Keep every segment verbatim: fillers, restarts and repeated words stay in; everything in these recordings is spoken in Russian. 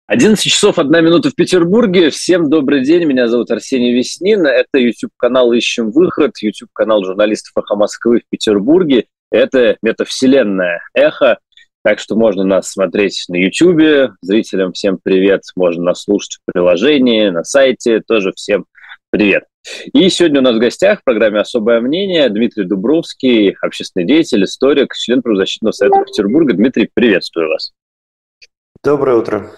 одиннадцать часов одна минута в Петербурге. Всем добрый день, меня зовут Арсений Веснин. Это YouTube-канал «Ищем выход», YouTube-канал журналистов «Эхо Москвы» в Петербурге. Это метавселенная «Эхо», так что можно нас смотреть на YouTube. Зрителям всем привет, можно нас слушать в приложении, на сайте, тоже всем привет. И сегодня у нас в гостях в программе «Особое мнение» Дмитрий Дубровский, общественный деятель, историк, член правозащитного совета Петербурга. Дмитрий, приветствую вас. Доброе утро.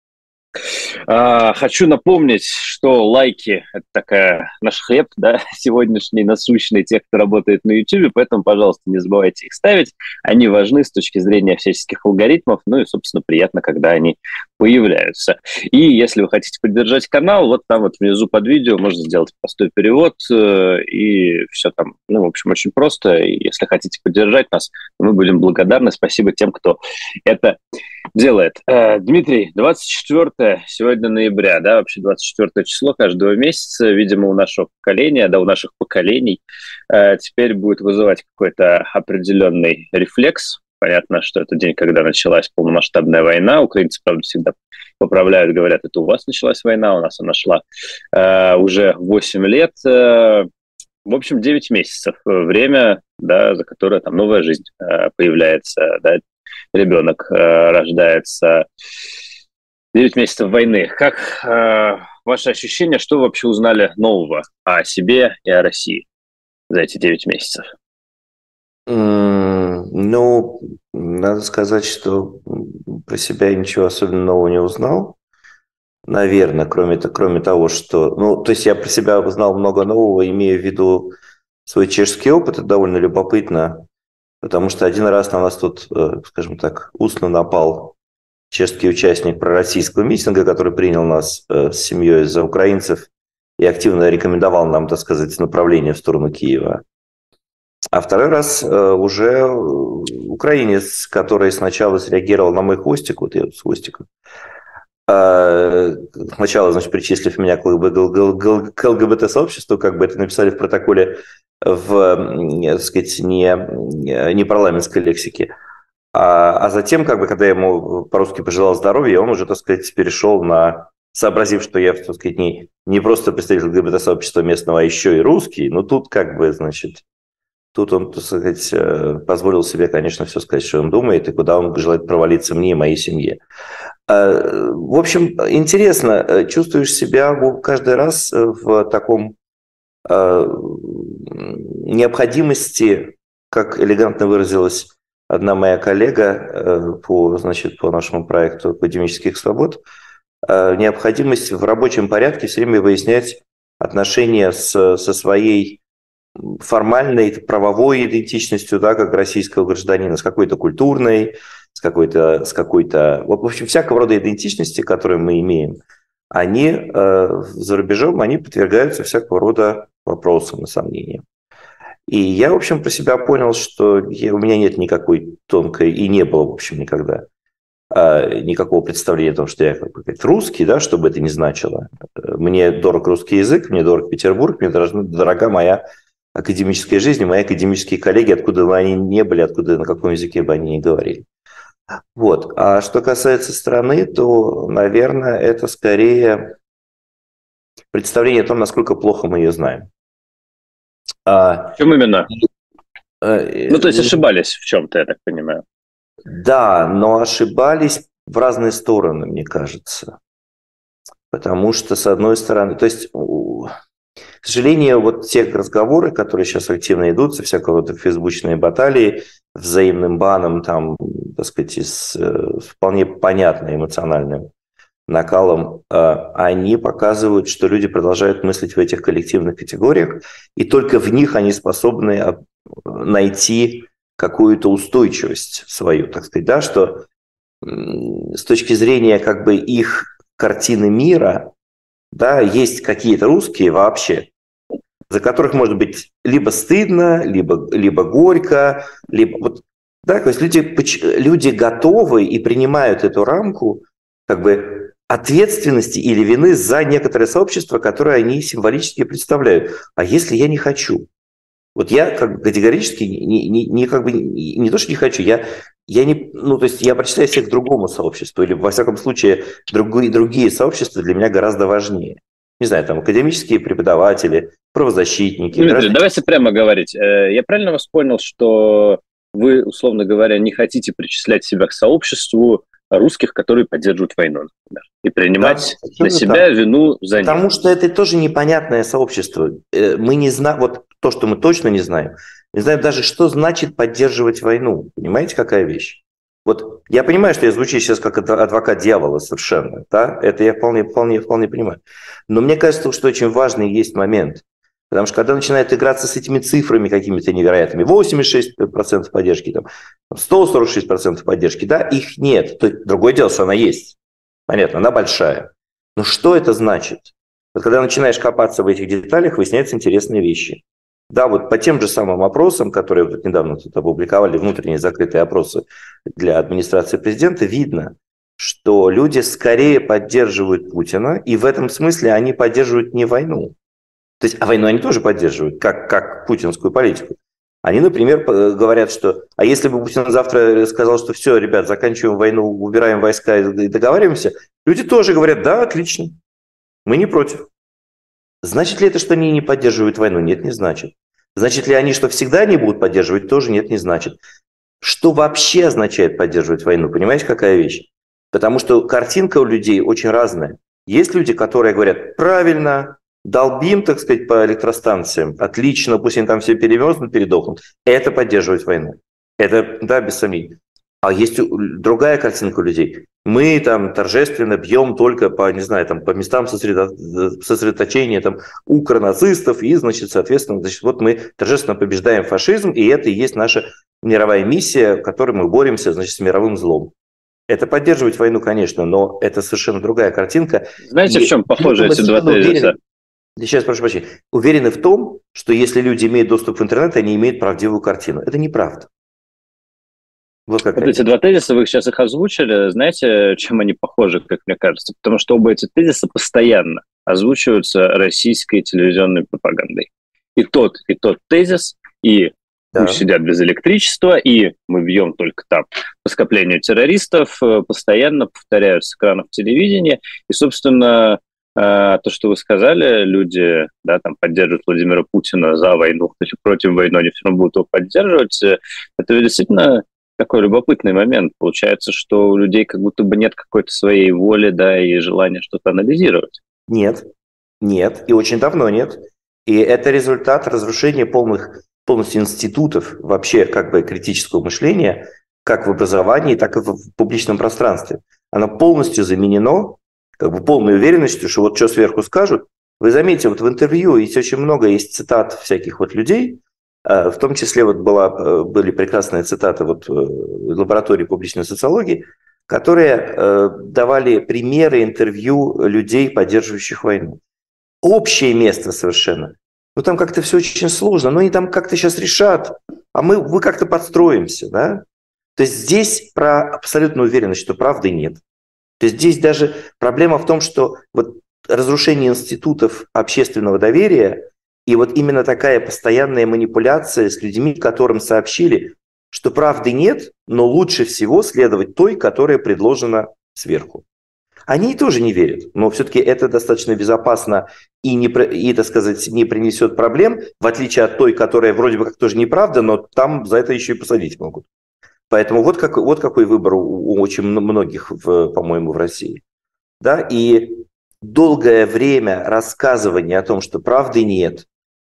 Хочу напомнить, что лайки – это такая наш хлеб, да, сегодняшний, насущный, тех, кто работает на YouTube, поэтому, пожалуйста, не забывайте их ставить. Они важны с точки зрения всяческих алгоритмов, ну и, собственно, приятно, когда они появляются. И если вы хотите поддержать канал, вот там вот внизу под видео можно сделать простой перевод, и все там, ну, в общем, очень просто. И если хотите поддержать нас, мы будем благодарны. Спасибо тем, кто это делает. Дмитрий, двадцать четвёртое сегодня ноября, да, вообще двадцать четвёртое число каждого месяца, видимо, у нашего поколения, да, у наших поколений теперь будет вызывать какой-то определенный рефлекс. Понятно, что это день, когда началась полномасштабная война. Украинцы, правда, всегда поправляют, говорят, это у вас началась война, у нас она шла э, уже восемь лет. Э, в общем, девять месяцев. Время, да, за которое там новая жизнь э, появляется, да, ребенок э, рождается. девять месяцев войны. Как э, ваши ощущения, что вы вообще узнали нового о себе и о России за эти девять месяцев? Ну, надо сказать, что про себя я ничего особенно нового не узнал. Наверное, кроме, кроме того, что... Ну, то есть я про себя узнал много нового, имея в виду свой чешский опыт. Это довольно любопытно, потому что один раз на нас тут, скажем так, устно напал чешский участник пророссийского митинга, который принял нас с семьей за украинцев и активно рекомендовал нам, так сказать, направление в сторону Киева. А второй раз э, уже украинец, который сначала среагировал на мой хвостик, вот я вот с хвостиком, э, сначала, значит, причислив меня к ЛГБТ-сообществу, как бы это написали в протоколе в, так сказать, не, не парламентской лексике, а, а затем, как бы, когда я ему по-русски пожелал здоровья, он уже, так сказать, перешел на... Сообразив, что я, так сказать, не, не просто представитель ЛГБТ-сообщества местного, а еще и русский, ну тут, как бы, значит... Тут он, так сказать, позволил себе, конечно, все сказать, что он думает, и куда он желает провалиться мне и моей семье. В общем, интересно, чувствуешь себя каждый раз в таком необходимости, как элегантно выразилась одна моя коллега по, значит, по нашему проекту академических свобод, необходимость в рабочем порядке все время выяснять отношения с, со своей формальной правовой идентичностью, да, как российского гражданина, с какой-то культурной, с какой-то, с какой-то, в общем, всякого рода идентичности, которые мы имеем, они э, за рубежом, они подвергаются всякого рода вопросам и сомнениям. И я, в общем, про себя понял, что я, у меня нет никакой тонкой, и не было, в общем, никогда э, никакого представления о том, что я, как бы, русский, да, что бы это ни значило. Мне дорог русский язык, мне дорог Петербург, мне дорога моя академической жизни, мои академические коллеги, откуда бы они ни были, откуда, на каком языке бы они ни говорили. Вот. А что касается страны, то, наверное, это скорее представление о том, насколько плохо мы ее знаем. В чем именно? Ну, то есть ошибались в чем-то, я так понимаю. Да, но ошибались в разные стороны, мне кажется. Потому что, с одной стороны, то есть... К сожалению, вот те разговоры, которые сейчас активно идут, со всякого рода фейсбучные баталии, взаимным баном, там, так сказать, с вполне понятным эмоциональным накалом, они показывают, что люди продолжают мыслить в этих коллективных категориях, и только в них они способны найти какую-то устойчивость свою, так сказать, да, что с точки зрения как бы их картины мира, да, есть какие-то русские вообще, за которых может быть либо стыдно, либо, либо горько, либо вот, да, то есть люди, люди готовы и принимают эту рамку как бы ответственности или вины за некоторое сообщество, которое они символически представляют. А если я не хочу? Вот я как бы категорически не, не, не, как бы, не, не то, что не хочу, я, я не, ну, то есть я причисляю себя к другому сообществу, или, во всяком случае, другие, другие сообщества для меня гораздо важнее. Не знаю, там, академические преподаватели, правозащитники. Дмитрий, граждане... давайте прямо говорить. Я правильно вас понял, что вы, условно говоря, не хотите причислять себя к сообществу русских, которые поддерживают войну, например, и принимать да, на себя так? вину за них? Потому что это тоже непонятное сообщество. Мы не знаем, вот то, что мы точно не знаем, не знаем даже, что значит поддерживать войну. Понимаете, какая вещь? Вот я понимаю, что я звучу сейчас как адвокат дьявола совершенно, да? Это я вполне, вполне, вполне понимаю. Но мне кажется, что очень важный есть момент. Потому что когда начинают играться с этими цифрами какими-то невероятными, восемьдесят шесть процентов поддержки, там, сто сорок шесть процентов поддержки, да, их нет. То есть, другое дело, что она есть. Понятно, она большая. Но что это значит? Вот когда начинаешь копаться в этих деталях, выясняются интересные вещи. Да, вот по тем же самым опросам, которые вот недавно тут опубликовали, внутренние закрытые опросы для администрации президента, видно, что люди скорее поддерживают Путина, и в этом смысле они поддерживают не войну. То есть, а войну они тоже поддерживают, как, как путинскую политику. Они, например, говорят, что а если бы Путин завтра сказал, что все, ребят, заканчиваем войну, убираем войска и договариваемся, люди тоже говорят, да, отлично, мы не против. Значит ли это, что они не поддерживают войну? Нет, не значит. Значит ли они, что всегда не будут поддерживать? Тоже нет, не значит. Что вообще означает поддерживать войну? Понимаете, какая вещь? Потому что картинка у людей очень разная. Есть люди, которые говорят, правильно, долбим, так сказать, по электростанциям, отлично, пусть они там все перемерзнут, передохнут. Это поддерживать войну. Это, да, без сомнений. А есть другая картинка у людей. Мы там торжественно бьем только по, не знаю, там, по местам сосредо... сосредоточения там, укронацистов, и, значит, соответственно, значит, вот мы торжественно побеждаем фашизм, и это и есть наша мировая миссия, в которой мы боремся, значит, с мировым злом. Это поддерживать войну, конечно, но это совершенно другая картинка. Знаете, и в чем похожи эти два тезиса? Сейчас прошу прощения. Уверены в том, что если люди имеют доступ в интернет, они имеют правдивую картину. Это неправда. Вот, вот эти два тезиса, вы сейчас их озвучили, знаете, чем они похожи, как мне кажется? Потому что оба эти тезиса постоянно озвучиваются российской телевизионной пропагандой. И тот, и тот тезис, и да. Пусть сидят без электричества, и мы бьем только там по скоплению террористов, постоянно повторяют с экранов телевидения. И, собственно, то, что вы сказали, люди, да, там, поддерживают Владимира Путина за войну или против войны, они все равно будут его поддерживать. Это действительно такой любопытный момент. Получается, что у людей как будто бы нет какой-то своей воли, да, и желания что-то анализировать. Нет, нет, и очень давно нет. И это результат разрушения полных, полностью институтов вообще как бы критического мышления, как в образовании, так и в публичном пространстве. Оно полностью заменено как бы полной уверенностью, что вот что сверху скажут. Вы заметите, вот в интервью есть очень много есть цитат всяких вот людей, в том числе вот была, были прекрасные цитаты вот в лаборатории публичной социологии, которые давали примеры интервью людей, поддерживающих войну. Общее место совершенно. Ну там как-то все очень сложно, но они там как-то сейчас решат, а мы, мы как-то подстроимся, да? То есть здесь про абсолютную уверенность, что правды нет. То есть здесь даже проблема в том, что вот разрушение институтов общественного доверия и вот именно такая постоянная манипуляция с людьми, которым сообщили, что правды нет, но лучше всего следовать той, которая предложена сверху. Они тоже не верят, но все-таки это достаточно безопасно и, не, и, так сказать, не принесет проблем, в отличие от той, которая вроде бы как тоже неправда, но там за это еще и посадить могут. Поэтому вот, как, вот какой выбор у, у очень многих, в, по-моему, в России. Да? И долгое время рассказывания о том, что правды нет,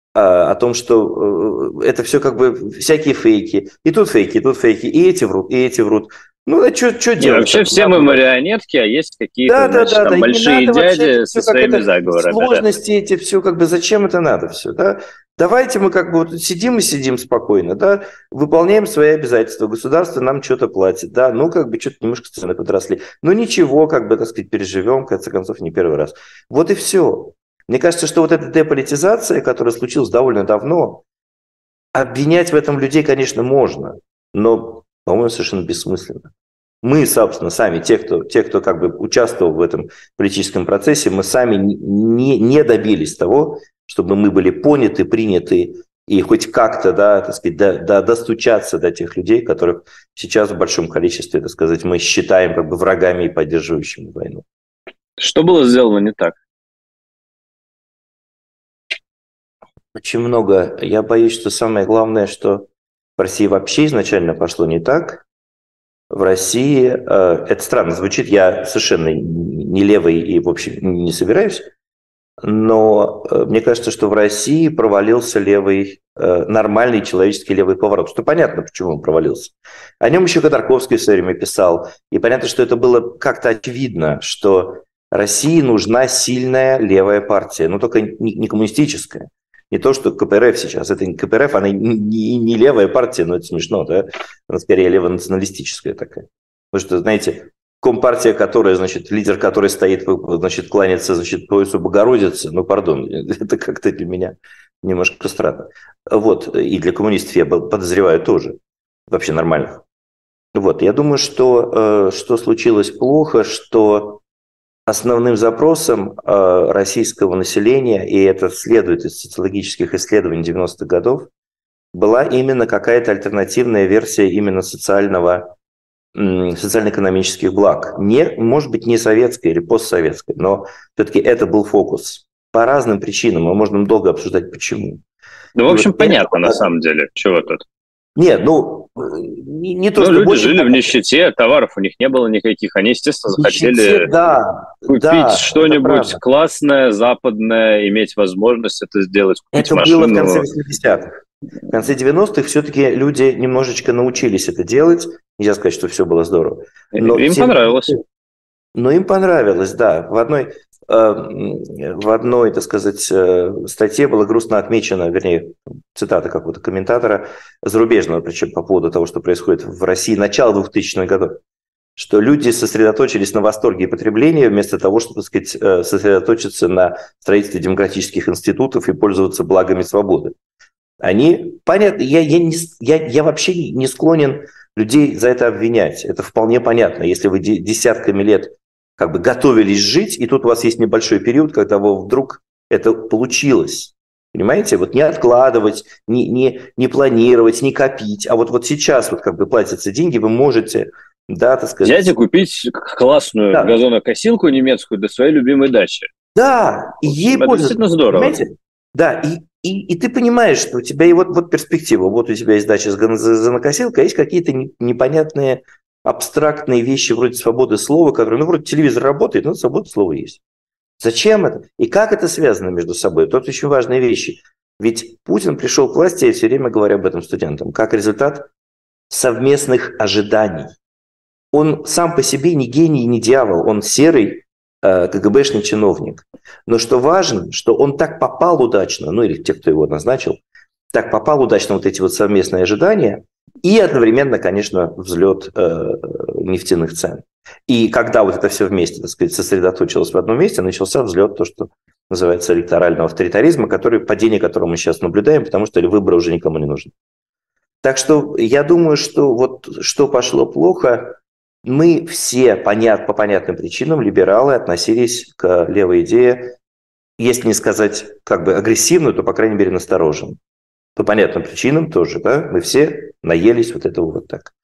о том, что это все как бы всякие фейки, и тут фейки, и тут фейки, и эти врут, и эти врут. Ну, а что делать? Вообще все мы марионетки, а есть какие-то да, значит, да, да, там да. большие дяди со своими заговорами. Сложности да. эти, все как бы, зачем это надо все, да? Давайте мы как бы вот сидим и сидим спокойно, да, выполняем свои обязательства, государство нам что-то платит, да, ну, как бы что-то немножко цены подросли. Ну, ничего, как бы, так сказать, переживем, в конце концов, не первый раз. Вот и все. Мне кажется, что вот эта деполитизация, которая случилась довольно давно, обвинять в этом людей, конечно, можно, но, по-моему, совершенно бессмысленно. Мы, собственно, сами, те, кто, те, кто как бы участвовал в этом политическом процессе, мы сами не, не добились того, чтобы мы были поняты, приняты и хоть как-то, да, так сказать, до, до, достучаться до тех людей, которых сейчас в большом количестве, так сказать, мы считаем как бы врагами и поддерживающими войну. Что было сделано не так? Очень много. Я боюсь, что самое главное, что в России вообще изначально пошло не так. В России, э, это странно звучит, я совершенно не левый и, в общем, не собираюсь, но э, мне кажется, что в России провалился левый, э, нормальный человеческий левый поворот. Что понятно, почему он провалился. О нем еще Ходорковский в свое время писал. И понятно, что это было как-то очевидно, что России нужна сильная левая партия, но только не, не коммунистическая. Не то, что ка пэ эр эф сейчас. Это не ка пэ эр эф, она не, не левая партия, но это смешно, да? Она скорее левонационалистическая такая. Потому что, знаете, компартия, которая, значит, лидер которой стоит, значит, кланяется, значит, поясу Богородицы, ну, пардон, это как-то для меня немножко странно. Вот, и для коммунистов, я подозреваю, тоже вообще нормальных. Вот, я думаю, что, что случилось плохо, что основным запросом российского населения, и это следует из социологических исследований девяностых годов, была именно какая-то альтернативная версия именно социального, социально-экономических благ. Не, может быть, не советская или постсоветская, но все-таки это был фокус. По разным причинам, мы можем долго обсуждать, почему. Ну, в общем, и понятно, вот на самом деле, чего тут. Нет, ну, не, не то, ну, что люди больше... жили в нищете, товаров у них не было никаких. Они, естественно, захотели нищете, да, купить да, что-нибудь классное, западное, иметь возможность это сделать, купить это машину. было в конце восьмидесятых. В конце девяностых все-таки люди немножечко научились это делать. Нельзя сказать, что все было здорово. Но им тем... понравилось. Но им понравилось, да. В одной, э, в одной, так сказать, э, статье было грустно отмечено, вернее, цитата какого-то комментатора зарубежного, причем по поводу того, что происходит в России начала двухтысячных годов, что люди сосредоточились на восторге и потреблении вместо того, чтобы, так сказать, сосредоточиться на строительстве демократических институтов и пользоваться благами свободы. Они, понятно, я, я, не, я, я вообще не склонен людей за это обвинять. Это вполне понятно. Если вы десятками лет как бы готовились жить, и тут у вас есть небольшой период, когда вы вдруг это получилось. Понимаете? Вот не откладывать, не, не, не планировать, не копить. А вот, вот сейчас вот как бы платятся деньги, вы можете, да, так сказать... Взять и купить классную да. газонокосилку немецкую для своей любимой дачи. Да, и ей это пользуются. Действительно здорово. Понимаете? Да, и, и, и ты понимаешь, что у тебя и вот, вот перспектива. Вот у тебя есть дача с газонокосилкой, а есть какие-то непонятные абстрактные вещи вроде свободы слова, которые, ну, вроде телевизор работает, но свобода слова есть. Зачем это? И как это связано между собой? Тут очень важные вещи. Ведь Путин пришел к власти, я все время говорю об этом студентам, как результат совместных ожиданий. Он сам по себе не гений, не дьявол, он серый э, ка гэ бэшный чиновник. Но что важно, что он так попал удачно, ну или те, кто его назначил, так попал удачно вот эти вот совместные ожидания, и одновременно, конечно, взлет э, нефтяных цен. И когда вот это все вместе, так сказать, сосредоточилось в одном месте, начался взлет, то, что называется электорального авторитаризма, который, падение которого мы сейчас наблюдаем, потому что выборы уже никому не нужны. Так что я думаю, что вот что пошло плохо, мы все понят, по понятным причинам, либералы, относились к левой идее, если не сказать как бы агрессивно, то, по крайней мере, настороженно. По понятным причинам тоже, да, мы все наелись вот этого вот так.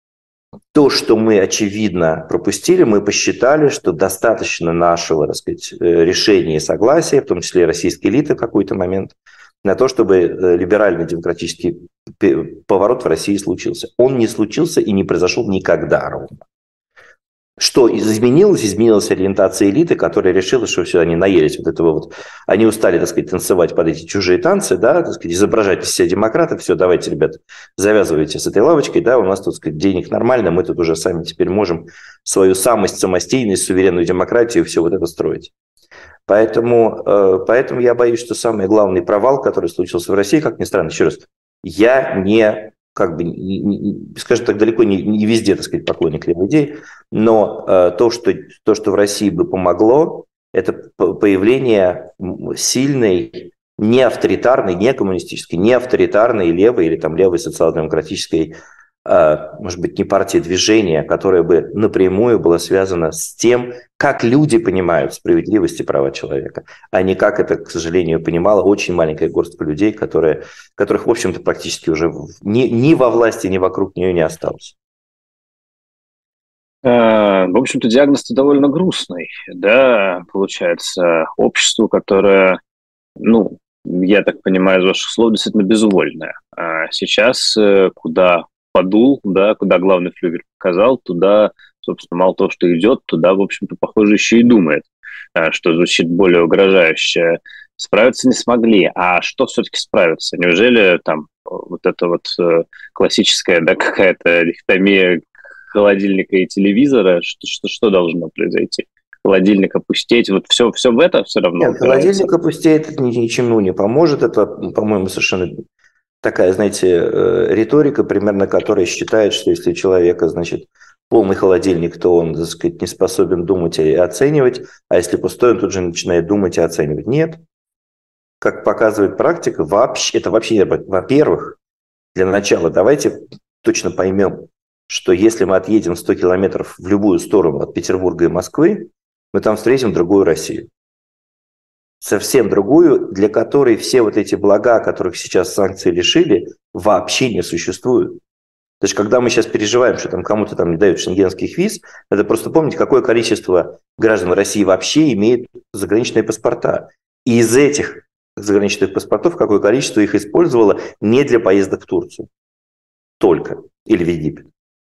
То, что мы, очевидно, пропустили, мы посчитали, что достаточно нашего, так сказать, решения и согласия, в том числе и российской элиты в какой-то момент, на то, чтобы либерально-демократический поворот в России случился. Он не случился и не произошел никогда ровно. Что изменилось? Изменилась ориентация элиты, которая решила, что все, они наелись вот этого вот. Они устали, так сказать, танцевать под эти чужие танцы, да, так сказать, изображать из себя демократов. Все, давайте, ребята, завязывайте с этой лавочкой, да, у нас тут, так сказать, денег нормально, мы тут уже сами теперь можем свою самость, самостийность, суверенную демократию, все вот это строить. Поэтому, поэтому я боюсь, что самый главный провал, который случился в России, как ни странно, еще раз, я не... как бы, не, не, скажем так, далеко не, не везде, так сказать, поклонник левой идеи, но э, то, что, то, что в России бы помогло, это появление сильной, не авторитарной, не коммунистической, не авторитарной левой или там левой социал-демократической может быть, не партия, движение, которое бы напрямую было связано с тем, как люди понимают справедливость и права человека, а не как это, к сожалению, понимала очень маленькая горстка людей, которые, которых, в общем-то, практически уже ни, ни во власти, ни вокруг нее не осталось. В общем-то, диагноз-то довольно грустный, да, получается, общество, которое, ну, я так понимаю из ваших слов, действительно безвольное. А сейчас куда подул, да, куда главный флюгер показал, туда, собственно, мало того, что идет, туда, в общем-то, похоже, еще и думает, что звучит более угрожающе. Справиться не смогли. А что все-таки справиться? Неужели там вот это вот классическая, да, какая-то дихотомия холодильника и телевизора, что, что, что должно произойти? Холодильник опустеть, вот все, все в это все равно. Нет, холодильник опустеет, это ничему не поможет. Это, по-моему, совершенно такая, знаете, риторика, примерно которая считает, что если у человека, значит, полный холодильник, то он, так сказать, не способен думать и оценивать, а если пустой, он тут же начинает думать и оценивать. Нет. Как показывает практика, вообще, это вообще, во-первых, для начала давайте точно поймем, что если мы отъедем сто километров в любую сторону от Петербурга и Москвы, мы там встретим другую Россию. Совсем другую, для которой все вот эти блага, которых сейчас санкции лишили, вообще не существуют. То есть, когда мы сейчас переживаем, что там кому-то там не дают шенгенских виз, надо просто помнить, какое количество граждан России вообще имеет заграничные паспорта. И из этих заграничных паспортов какое количество их использовало не для поездок в Турцию. Только. Или в Египет.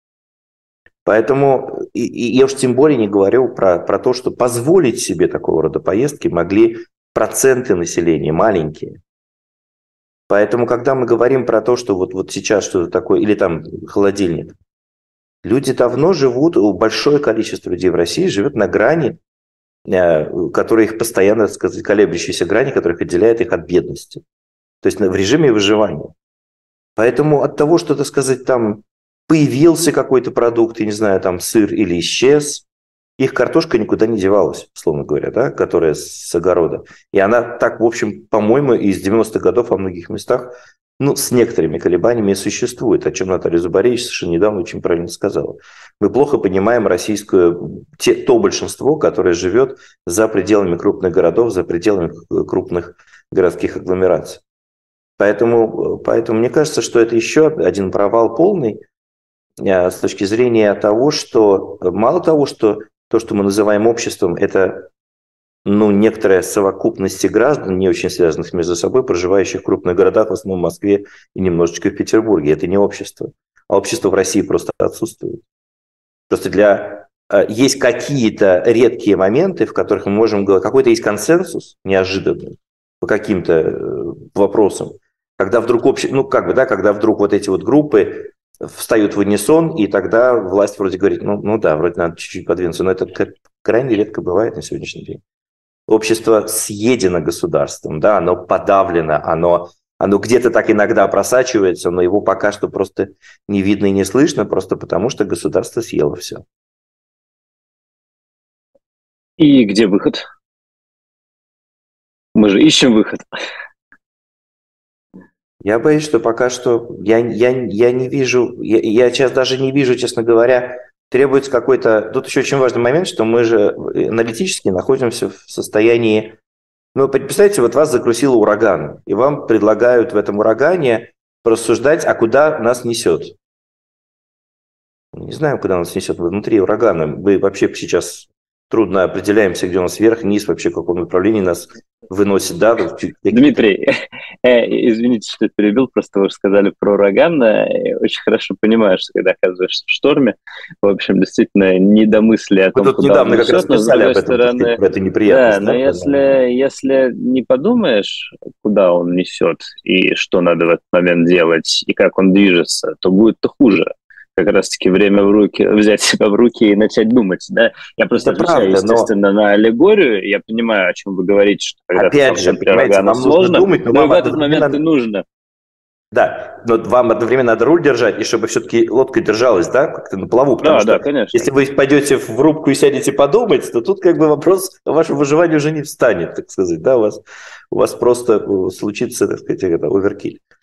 Поэтому и, и я уж тем более не говорю про, про то, что позволить себе такого рода поездки могли проценты населения, маленькие. Поэтому, когда мы говорим про то, что вот, вот сейчас что-то такое, или там холодильник, люди давно живут, большое количество людей в России живет на грани, которая их постоянно, так сказать, колеблющиеся грани, которая отделяет их от бедности. То есть в режиме выживания. Поэтому от того, что, так сказать, там появился какой-то продукт, я не знаю, там сыр или исчез, их картошка никуда не девалась, условно говоря, да, которая с огорода. И она так, в общем, по-моему, из девяностых годов во многих местах, ну, с некоторыми колебаниями существует, о чем Наталья Зубаревич совершенно недавно очень правильно сказала. Мы плохо понимаем российское, те, то большинство, которое живет за пределами крупных городов, за пределами крупных городских агломераций. Поэтому, поэтому мне кажется, что это еще один провал полный с точки зрения того, что мало того, что то, что мы называем обществом, это ну, некоторая совокупность граждан, не очень связанных между собой, проживающих в крупных городах, в основном в Москве и немножечко в Петербурге. Это не общество. А общество в России просто отсутствует. Просто для... Есть какие-то редкие моменты, в которых мы можем говорить, какой-то есть консенсус неожиданный по каким-то вопросам, когда вдруг обще... ну, как бы, да, когда вдруг вот эти вот группы встают в унисон, и тогда власть вроде говорит, ну, ну да, вроде надо чуть-чуть подвинуться, но это крайне редко бывает на сегодняшний день. Общество съедено государством, да, оно подавлено, оно, оно где-то так иногда просачивается, но его пока что просто не видно и не слышно, просто потому что государство съело все. И где выход? Мы же ищем выход. Я боюсь, что пока что я, я, я не вижу, я, я сейчас даже не вижу, честно говоря, требуется какой-то... Тут еще очень важный момент, что мы же аналитически находимся в состоянии... Ну, представьте, вот вас закрутило ураган, и вам предлагают в этом урагане порассуждать, а куда нас несет. Не знаю, куда нас несет внутри урагана. Мы вообще сейчас трудно определяемся, где у нас вверх, низ, вообще в каком направлении нас выносит. Да? Дмитрий, извините, что перебил, просто вы уже сказали про ураган. Я очень хорошо понимаю, что когда оказываешься в шторме, в общем, действительно, недомыслие о том, мы тут куда недавно он как раз несет, но, писали об этом, стороны, про эту неприятность. Да, но да, если, если не подумаешь, куда он несет, и что надо в этот момент делать, и как он движется, то будет-то хуже. Как раз-таки время в руки, взять себя в руки и начать думать, да? Я просто это отвечаю, правда, естественно, но... на аллегорию. Я понимаю, о чем вы говорите, что когда опять же, понимаете, вам сложно, нужно думать, но, но вам в этот момент надо... и нужно. Да, но вам одновременно надо руль держать, и чтобы все-таки лодка держалась, да, как-то на плаву, потому да, что да, конечно. Если вы пойдете в рубку и сядете подумать, то тут как бы вопрос о вашем выживании уже не встанет, так сказать, да, у вас, у вас просто случится, так сказать, это оверкиль.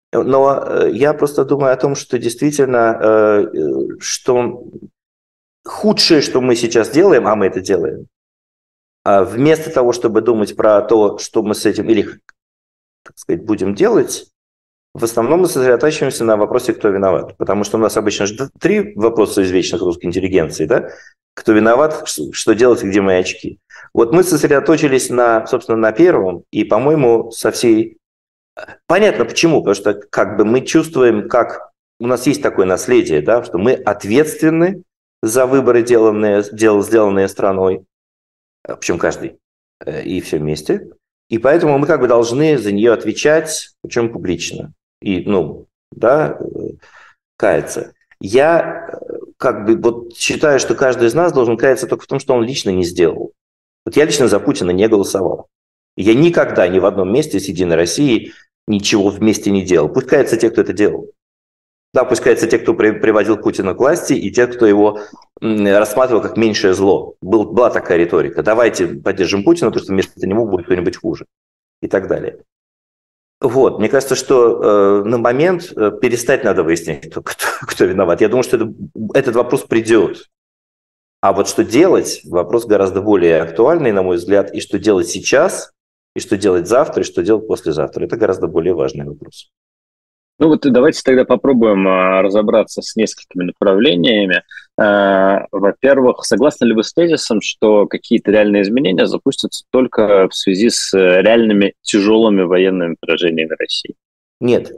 Но я просто думаю о том, что действительно, что худшее, что мы сейчас делаем, а мы это делаем, вместо того, чтобы думать про то, что мы с этим или, так сказать, будем делать, в основном мы сосредотачиваемся на вопросе, кто виноват. Потому что у нас обычно же три вопроса извечных русской интеллигенции, да? Кто виноват, что делать и где мои очки. Вот мы сосредоточились на, собственно, на первом, и, по-моему, со всей... Понятно почему, потому что как бы мы чувствуем, как у нас есть такое наследие, да, что мы ответственны за выборы, деланные, дел, сделанные страной, причем каждый, и все вместе. И поэтому мы как бы должны за нее отвечать, причем публично. И, ну, да, каяться. Я как бы вот считаю, что каждый из нас должен каяться только в том, что он лично не сделал. Вот я лично за Путина не голосовал. Я никогда ни в одном месте с «Единой Россией» ничего вместе не делал. Пусть каются те, кто это делал. Да, пусть каются те, кто при, приводил Путина к власти, и те, кто его рассматривал как меньшее зло. Был, была такая риторика. Давайте поддержим Путина, потому что вместо него будет кто-нибудь хуже. И так далее. Вот, мне кажется, что э, на момент э, перестать надо выяснять, кто, кто, кто виноват. Я думаю, что это, этот вопрос придет. А вот что делать, вопрос гораздо более актуальный, на мой взгляд, и что делать сейчас, и что делать завтра, и что делать послезавтра. Это гораздо более важный вопрос. Ну вот давайте тогда попробуем а, разобраться с несколькими направлениями. А, во-первых, согласны ли вы с тезисом, что какие-то реальные изменения запустятся только в связи с реальными тяжелыми военными поражениями России? Нет.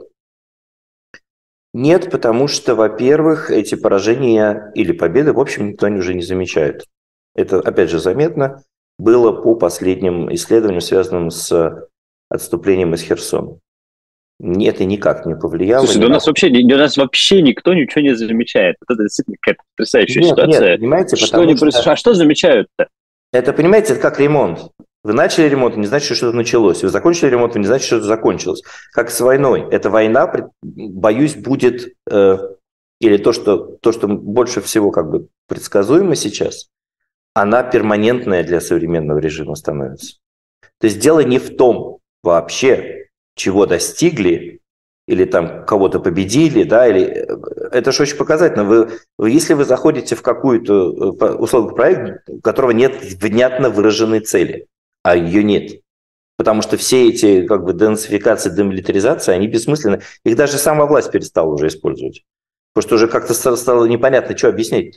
Нет, потому что, во-первых, эти поражения или победы, в общем, никто уже не замечает. Это, опять же, заметно было по последним исследованиям, связанным с отступлением из Херсона. Это никак не повлияло. Слушай, да у нас вообще, у нас вообще никто ничего не замечает. Вот это действительно какая-то потрясающая нет, ситуация. Нет, понимаете, что не что... А что замечают-то? Это, понимаете, это как ремонт. Вы начали ремонт, не значит, что что-то началось. Вы закончили ремонт, не значит, что что-то закончилось. Как с войной. Эта война, боюсь, будет... Э, или то что, то, что больше всего как бы предсказуемо сейчас, она перманентная для современного режима становится. То есть дело не в том вообще, чего достигли, или там кого-то победили, да, или это же очень показательно. Вы, вы, если вы заходите в какую-то, условный проект, у которого нет внятно выраженной цели, а ее нет, потому что все эти как бы денацификации, демилитаризации, они бессмысленны. Их даже сама власть перестала уже использовать. Потому что уже как-то стало непонятно, что объяснять.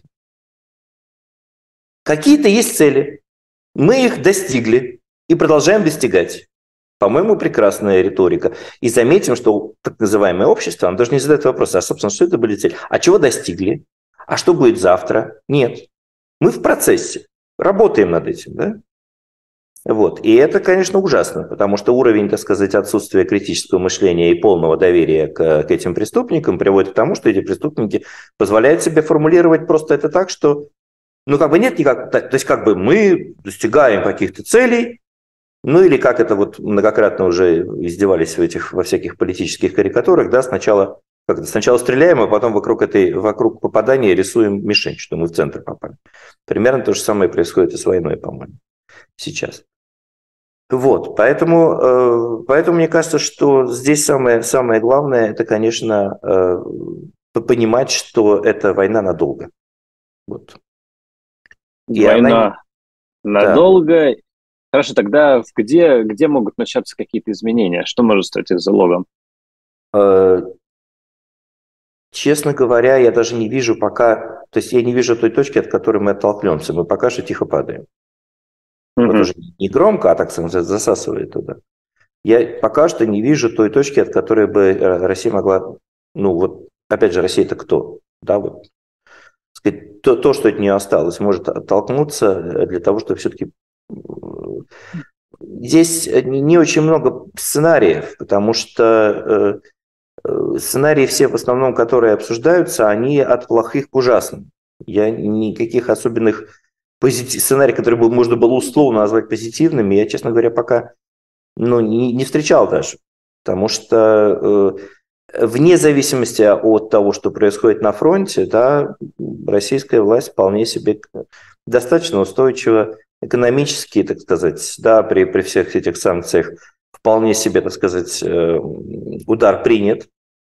Какие-то есть цели. Мы их достигли и продолжаем достигать. По-моему, прекрасная риторика. И заметим, что так называемое общество, оно даже не задает вопрос, а, собственно, что это были цели? А чего достигли? А что будет завтра? Нет. Мы в процессе. Работаем над этим, да? Вот. И это, конечно, ужасно, потому что уровень, так сказать, отсутствия критического мышления и полного доверия к, к этим преступникам приводит к тому, что эти преступники позволяют себе формулировать просто это так, что, ну, как бы нет никак, то есть как бы мы достигаем каких-то целей, ну или как это вот многократно уже издевались в этих, во всяких политических карикатурах, да, сначала, как это, сначала стреляем, а потом вокруг, этой, вокруг попадания рисуем мишень, что мы в центр попали. Примерно то же самое происходит и с войной, по-моему, сейчас. Вот, поэтому, поэтому мне кажется, что здесь самое, самое главное, это, конечно, понимать, что это война надолго. Вот. И война она... надолго. Да. Хорошо, тогда где, где могут начаться какие-то изменения? Что может стать их залогом? Честно говоря, я даже не вижу пока... То есть я не вижу той точки, от которой мы оттолкнемся. Мы пока что тихо падаем. Mm-hmm. Вот уже не громко, а так сказать, засасывает туда. Я пока что не вижу той точки, от которой бы Россия могла... Ну вот, опять же, Россия это кто? Да, вот. Сказать, то, то, что от нее осталось, может оттолкнуться для того, чтобы все-таки... Здесь не очень много сценариев, потому что сценарии все в основном, которые обсуждаются, они от плохих к ужасным. Я никаких особенных позитив... сценариев, которые бы можно было условно назвать позитивными, я, честно говоря, пока ну, не, не встречал даже. Потому что э, вне зависимости от того, что происходит на фронте, да, российская власть вполне себе достаточно устойчива. Экономически, так сказать, да, при, при всех этих санкциях вполне себе, так сказать, удар принят.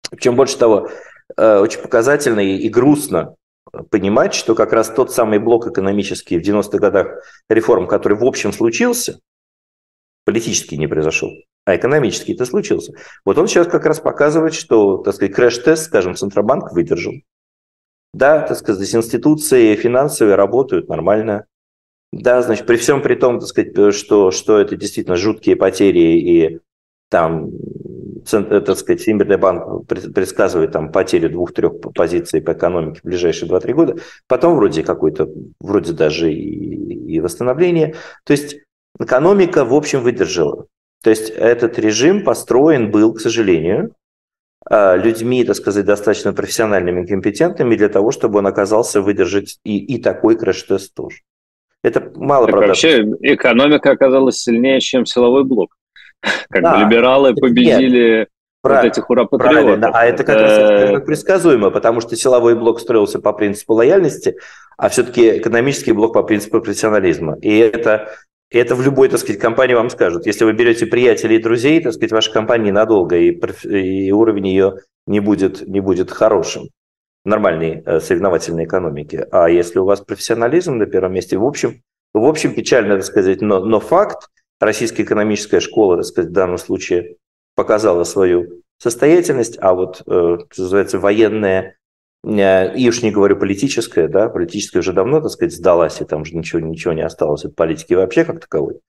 Причем, больше того, очень показательно и грустно понимать, что как раз тот самый блок экономический в девяностых годах реформ, который в общем случился, политически не произошел, а экономически это случился. Вот он сейчас как раз показывает, что, так сказать, крэш-тест, скажем, Центробанк выдержал. Да, так сказать, здесь институции финансовые работают нормально. Да, значит, при всем при том, так сказать, что, что это действительно жуткие потери, и там, так сказать, Всемирный банк предсказывает там потери двух-трех позиций по экономике в ближайшие два-три года, потом вроде какой-то, вроде даже и, и восстановление. То есть экономика, в общем, выдержала. То есть этот режим построен был, к сожалению, людьми, так сказать, достаточно профессиональными и компетентными для того, чтобы он оказался выдержать и, и такой крэш-тест тоже. Это мало так правда. Вообще экономика оказалась сильнее, чем силовой блок. Как да, бы либералы победили нет, вот прав, этих ура-патриотов. Правильно, а это как это... раз предсказуемо, потому что силовой блок строился по принципу лояльности, а все-таки экономический блок по принципу профессионализма. И это, это в любой, так сказать, компании вам скажут. Если вы берете приятелей и друзей, так сказать, ваша компания надолго, и, и уровень ее не будет, не будет хорошим в нормальной соревновательной экономике. А если у вас профессионализм на первом месте, в общем, в общем печально, так сказать, но, но факт, российская экономическая школа, так сказать, в данном случае показала свою состоятельность, а вот, э, что называется, военная, э, и уж не говорю политическая, да, политическая уже давно, так сказать, сдалась, и там уже ничего, ничего не осталось от политики вообще как таковой.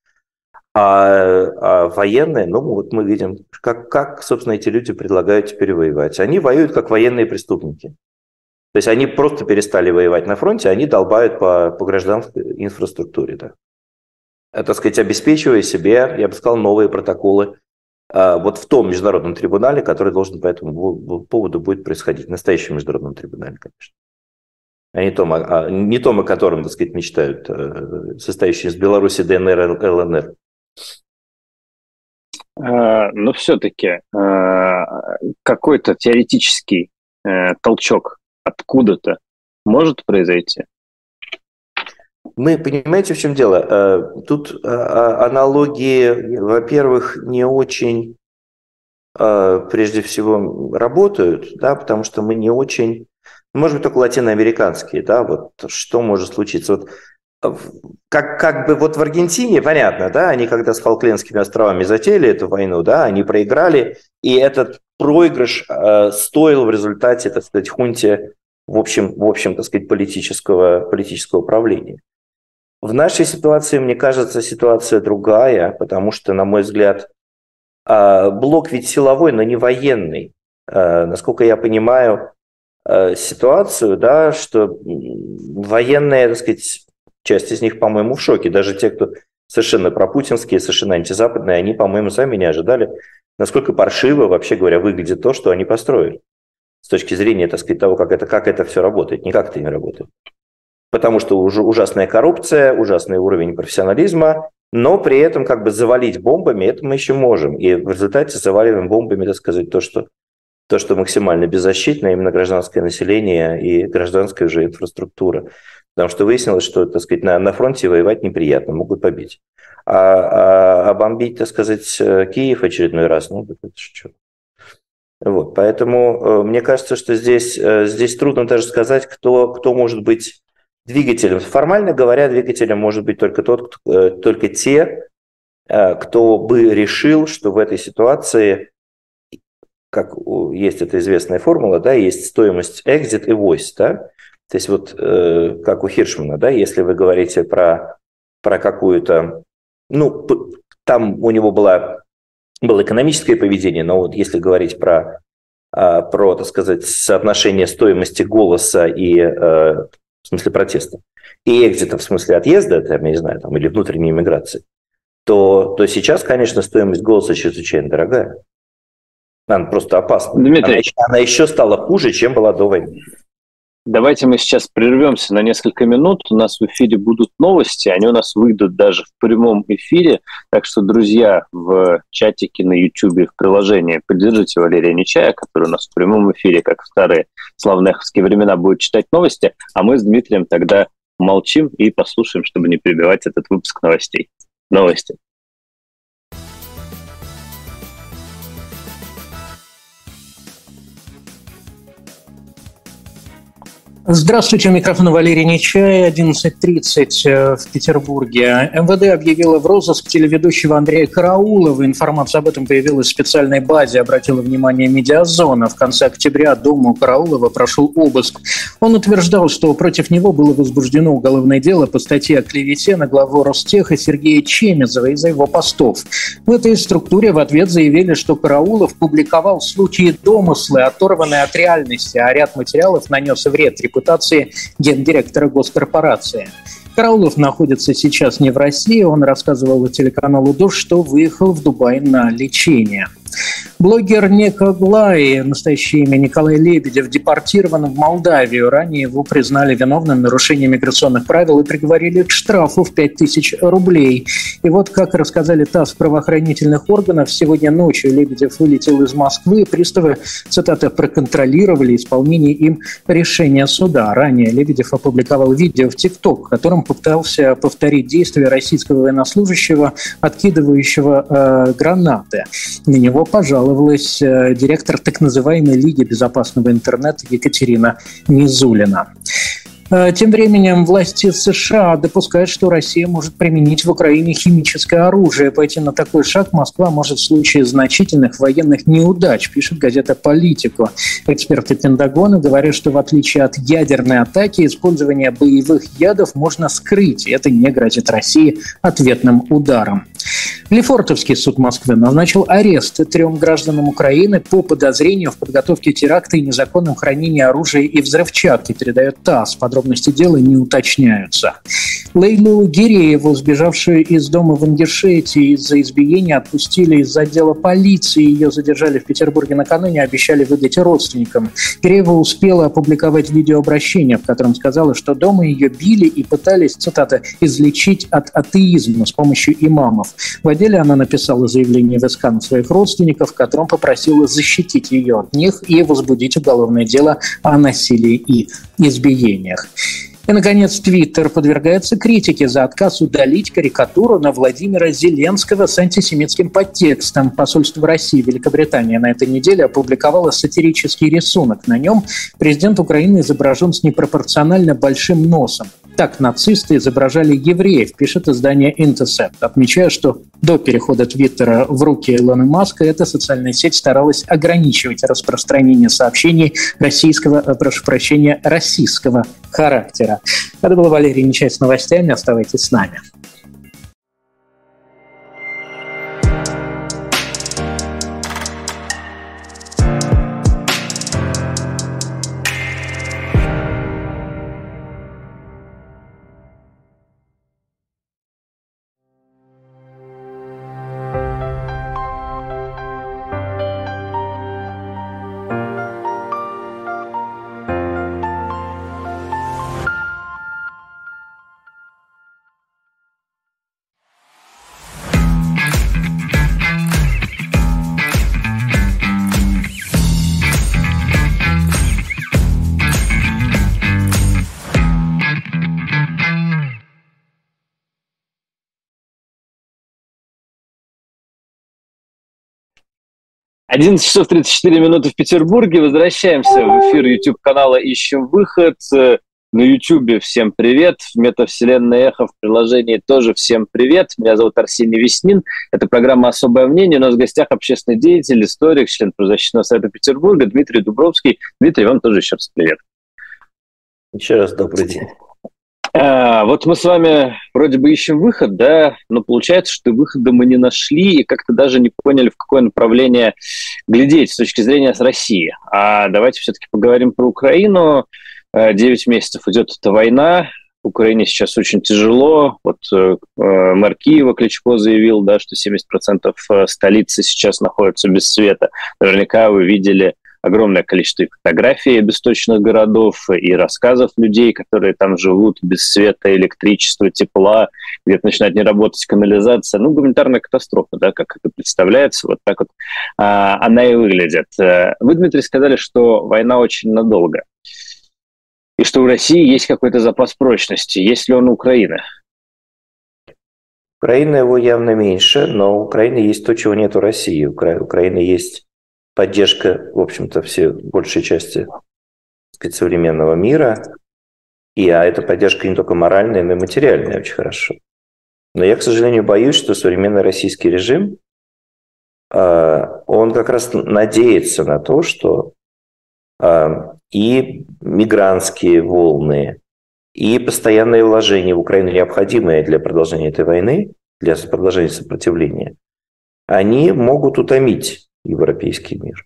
А, а военная, ну вот мы видим, как, как, собственно, эти люди предлагают теперь воевать. Они воюют как военные преступники. То есть они просто перестали воевать на фронте, они долбают по, по гражданской инфраструктуре, да. Так сказать, обеспечивая себе, я бы сказал, новые протоколы а, вот в том международном трибунале, который должен по этому поводу будет происходить, в настоящем международном трибунале, конечно. А не том, а, не том, о котором, так сказать, мечтают а, состоящие из Беларуси, ДНР, ЛНР. А, но все-таки а, какой-то теоретический а, толчок откуда-то может произойти? Мы, понимаете, в чем дело? Тут аналогии, во-первых, не очень, прежде всего, работают, да, потому что мы не очень, может быть, только латиноамериканские, да, вот что может случиться. Вот, как, как бы вот в Аргентине, понятно, да, они когда с Фолклендскими островами затеяли эту войну, да, они проиграли, и этот проигрыш стоил в результате, так сказать, хунте, в общем, в общем, так сказать, политического, политического управления. В нашей ситуации, мне кажется, ситуация другая, потому что, на мой взгляд, блок ведь силовой, но не военный. Насколько я понимаю ситуацию, да, что военные, так сказать, часть из них, по-моему, в шоке. Даже те, кто совершенно пропутинские, совершенно антизападные, они, по-моему, сами не ожидали, насколько паршиво, вообще говоря, выглядит то, что они построили. С точки зрения, так сказать, того, как это, как это все работает. Никак это не работает. Потому что уже ужасная коррупция, ужасный уровень профессионализма, но при этом как бы завалить бомбами это мы еще можем. И в результате заваливаем бомбами, так сказать, то, что, то, что максимально беззащитно, именно гражданское население и гражданская уже инфраструктура. Потому что выяснилось, что, так сказать, на, на фронте воевать неприятно, могут побить. А, а, а бомбить, так сказать, Киев очередной раз, ну, это что? Вот, поэтому мне кажется, что здесь, здесь трудно даже сказать, кто, кто может быть двигателем. Формально говоря, двигателем может быть только, тот, кто, только те, кто бы решил, что в этой ситуации, как есть эта известная формула, да, есть стоимость exit и voice, да, то есть вот как у Хиршмана, да, если вы говорите про, про какую-то, ну, там у него была, было экономическое поведение, но вот если говорить про, про, так сказать, соотношение стоимости голоса и в смысле протеста, и экзита в смысле отъезда, там, я не знаю, там, или внутренней иммиграции, то, то сейчас, конечно, стоимость голоса чрезвычайно дорогая. Она просто опасна. Дмитрий, она, она еще стала хуже, чем была до войны. Давайте мы сейчас прервемся на несколько минут. У нас в эфире будут новости, они у нас выйдут даже в прямом эфире. Так что, друзья, в чатике на YouTube, в приложении поддержите Валерия Нечая, который у нас в прямом эфире, как в старые славнеховские времена, будет читать новости. А мы с Дмитрием тогда молчим и послушаем, чтобы не перебивать этот выпуск новостей. Новости. Здравствуйте, у микрофона Валерий Нечай, одиннадцать тридцать в Петербурге. эм вэ дэ объявила в розыск телеведущего Андрея Караулова. Информация об этом появилась в специальной базе, обратила внимание «Медиазона». В конце октября дома у Караулова прошел обыск. Он утверждал, что против него было возбуждено уголовное дело по статье о клевете на главу Ростеха Сергея Чемезова из-за его постов. В этой структуре в ответ заявили, что Караулов публиковал случаи домыслы, оторванные от реальности, а ряд материалов нанес вред репутации гендиректора госкорпорации. Караулов находится сейчас не в России. Он рассказывал телеканалу «Дождь», что выехал в Дубай на лечение. Блогер Нека Глай, настоящее имя Николай Лебедев, депортирован в Молдавию. Ранее его признали виновным в нарушении миграционных правил и приговорили к штрафу в пять тысяч рублей. И вот, как рассказали ТАСС правоохранительных органов, сегодня ночью Лебедев вылетел из Москвы. Приставы, цитата, «проконтролировали исполнение им решения суда». Ранее Лебедев опубликовал видео в ТикТок, в котором попытался повторить действия российского военнослужащего, откидывающего э, гранаты. На него пожаловалась э, директор так называемой Лиги безопасного интернета Екатерина Низулина. Тем временем власти США допускают, что Россия может применить в Украине химическое оружие. Пойти на такой шаг Москва может в случае значительных военных неудач, пишет газета «Политико». Эксперты Пентагона говорят, что в отличие от ядерной атаки, использование боевых ядов можно скрыть, и это не грозит России ответным ударом. Лефортовский суд Москвы назначил арест трем гражданам Украины по подозрению в подготовке теракта и незаконном хранении оружия и взрывчатки, передает ТАСС. Подробности дела не уточняются. Лейлу Гирееву, сбежавшую из дома в Ингушетии из-за избиения, отпустили из отдела полиции. Ее задержали в Петербурге накануне, обещали выдать родственникам. Гиреева успела опубликовать видеообращение, в котором сказала, что дома ее били и пытались, цитата, «излечить от атеизма с помощью имамов». В отделе она написала заявление в СК на своих родственников, в котором попросила защитить ее от них и возбудить уголовное дело о насилии и избиениях. И, наконец, Твиттер подвергается критике за отказ удалить карикатуру на Владимира Зеленского с антисемитским подтекстом. Посольство России в Великобритании на этой неделе опубликовало сатирический рисунок. На нем президент Украины изображен с непропорционально большим носом. Так нацисты изображали евреев, пишет издание Intercept, отмечая, что до перехода Твиттера в руки Илона Маска эта социальная сеть старалась ограничивать распространение сообщений российского, прошу прощения, российского характера. Это был Валерий Нечай с новостями. Оставайтесь с нами. одиннадцать часов тридцать четыре минуты в Петербурге. Возвращаемся в эфир YouTube-канала «Ищем выход». На YouTube всем привет. В метавселенной Эхо в приложении тоже всем привет. Меня зовут Арсений Веснин. Это программа «Особое мнение». У нас в гостях общественный деятель, историк, член правозащитного совета Петербурга Дмитрий Дубровский. Дмитрий, вам тоже еще раз привет. Еще раз добрый день. А, вот мы с вами вроде бы ищем выход, да, но получается, что выхода мы не нашли и как-то даже не поняли, в какое направление глядеть с точки зрения России. А давайте все-таки поговорим про Украину. Девять месяцев идет эта война. Украине сейчас очень тяжело. Вот э, мэр Киева Кличко заявил, да, что семьдесят процентов столицы сейчас находятся без света. Наверняка вы видели огромное количество фотографий обесточенных городов и рассказов людей, которые там живут без света, электричества, тепла, где-то начинает не работать канализация. Ну, гуманитарная катастрофа, да, как это представляется, вот так вот а, она и выглядит. Вы, Дмитрий, сказали, что война очень надолго, и что у России есть какой-то запас прочности. Есть ли он у Украины? Украина его явно меньше, но у Украины есть то, чего нет у России. У Украины есть поддержка, в общем-то, все большей части сказать, современного мира. И а эта поддержка не только моральная, но и материальная очень хорошо. Но я, к сожалению, боюсь, что современный российский режим, он как раз надеется на то, что и мигрантские волны, и постоянные вложения в Украину, необходимые для продолжения этой войны, для продолжения сопротивления, они могут утомить европейский мир.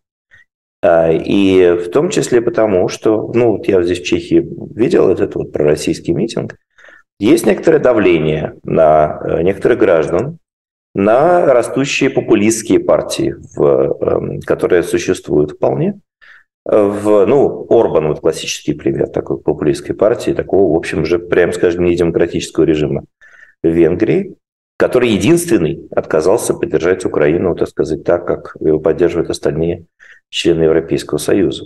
И в том числе потому, что, ну, вот я здесь в Чехии видел этот вот пророссийский митинг, есть некоторое давление на некоторых граждан, на растущие популистские партии, в, которые существуют вполне. В, ну, Орбан, вот классический пример такой популистской партии, такого, в общем, же, прямо скажем, недемократического режима в Венгрии, который единственный отказался поддержать Украину, так сказать, так, как его поддерживают остальные члены Европейского Союза.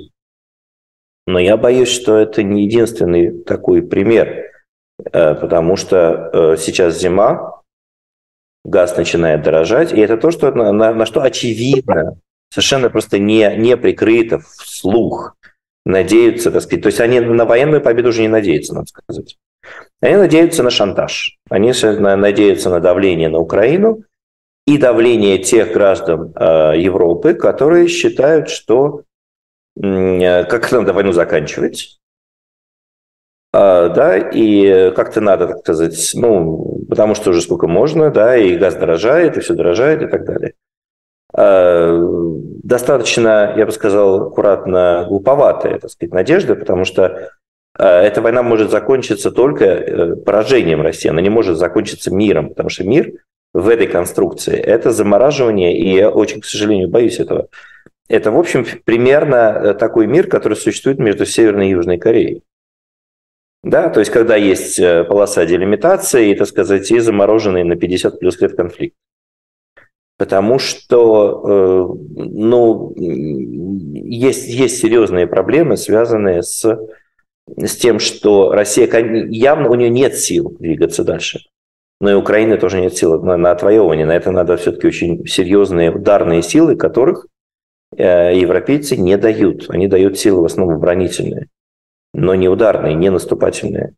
Но я боюсь, что это не единственный такой пример, потому что сейчас зима, газ начинает дорожать, и это то, что, на, на что очевидно, совершенно просто не, не прикрыто вслух надеются, так сказать. То есть они на военную победу уже не надеются, надо сказать. Они надеются на шантаж. Они надеются на давление на Украину и давление тех граждан э, Европы, которые считают, что э, как надо войну заканчивать, э, да, и как-то надо, так сказать, ну, потому что уже сколько можно, да, и газ дорожает, и все дорожает, и так далее. Э, достаточно, я бы сказал, аккуратно глуповатая, так сказать, надежда, потому что эта война может закончиться только поражением России, она не может закончиться миром, потому что мир в этой конструкции – это замораживание, и я очень, к сожалению, боюсь этого. Это, в общем, примерно такой мир, который существует между Северной и Южной Кореей. Да, то есть, когда есть полоса делимитации, и, так сказать, и замороженный на пятьдесят плюс лет конфликт. Потому что, ну, есть, есть серьезные проблемы, связанные с... с тем, что Россия, явно у нее нет сил двигаться дальше, но и Украины тоже нет сил на, на отвоевывание. На это надо все-таки очень серьезные ударные силы, которых э, европейцы не дают. Они дают силы в основном оборонительные, но не ударные, не наступательные.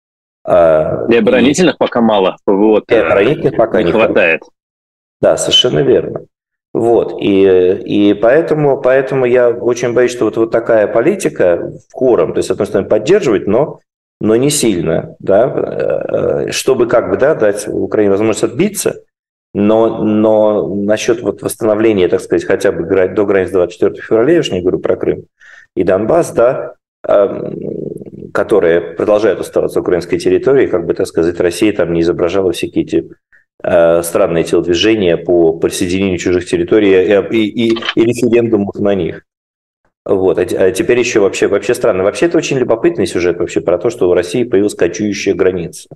А, Для оборонительных и... пока мало, ПВО Для оборонительных пока не хватает. Да, совершенно верно. Вот, и, и поэтому, поэтому я очень боюсь, что вот, вот такая политика в хором, то есть, с одной стороны, поддерживать, но, но не сильно, да, чтобы как бы, да, дать Украине возможность отбиться, но, но насчет вот восстановления, так сказать, хотя бы до границ двадцать четвёртого февраля, я уж не говорю про Крым и Донбасс, да, которые продолжают оставаться украинской территорией, как бы, так сказать, Россия там не изображала всякие эти странные телодвижения по присоединению чужих территорий и, и, и референдумов на них. Вот. А теперь еще вообще, вообще странно. Вообще это очень любопытный сюжет вообще про то, что у России появилась кочующая граница.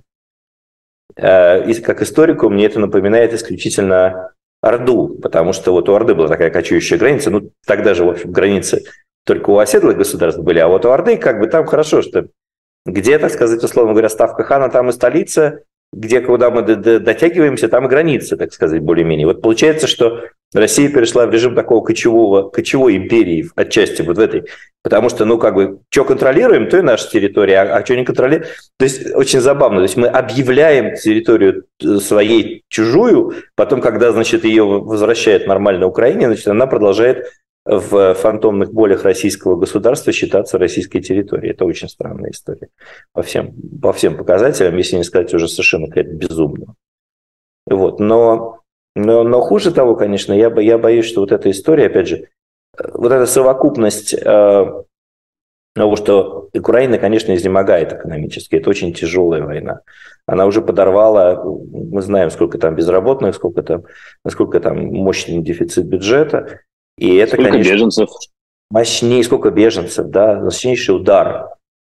И как историку мне это напоминает исключительно Орду, потому что вот у Орды была такая кочующая граница, ну тогда же, в общем, границы только у оседлых государств были, а вот у Орды как бы там хорошо, что где, так сказать, условно говоря, ставка хана, там и столица, где, куда мы дотягиваемся, там и границы, так сказать, более-менее. Вот получается, что Россия перешла в режим такого кочевого, кочевой империи отчасти вот в этой, потому что, ну, как бы, что контролируем, то и наша территория, а, а что не контролируем. То есть, очень забавно, то есть мы объявляем территорию своей чужую, потом, когда, значит, ее возвращает нормально Украине, значит, она продолжает в фантомных болях российского государства считаться российской территорией. Это очень странная история по всем, по всем показателям, если не сказать уже совершенно какая-то безумная. Вот. Но, но, но хуже того, конечно, я, я боюсь, что вот эта история, опять же, вот эта совокупность э, того, что Украина, конечно, изнемогает экономически, это очень тяжелая война. Она уже подорвала, мы знаем, сколько там безработных, сколько там, насколько там мощный дефицит бюджета. И это, сколько конечно, беженцев? Мощнее, сколько беженцев, да, мощнейший удар,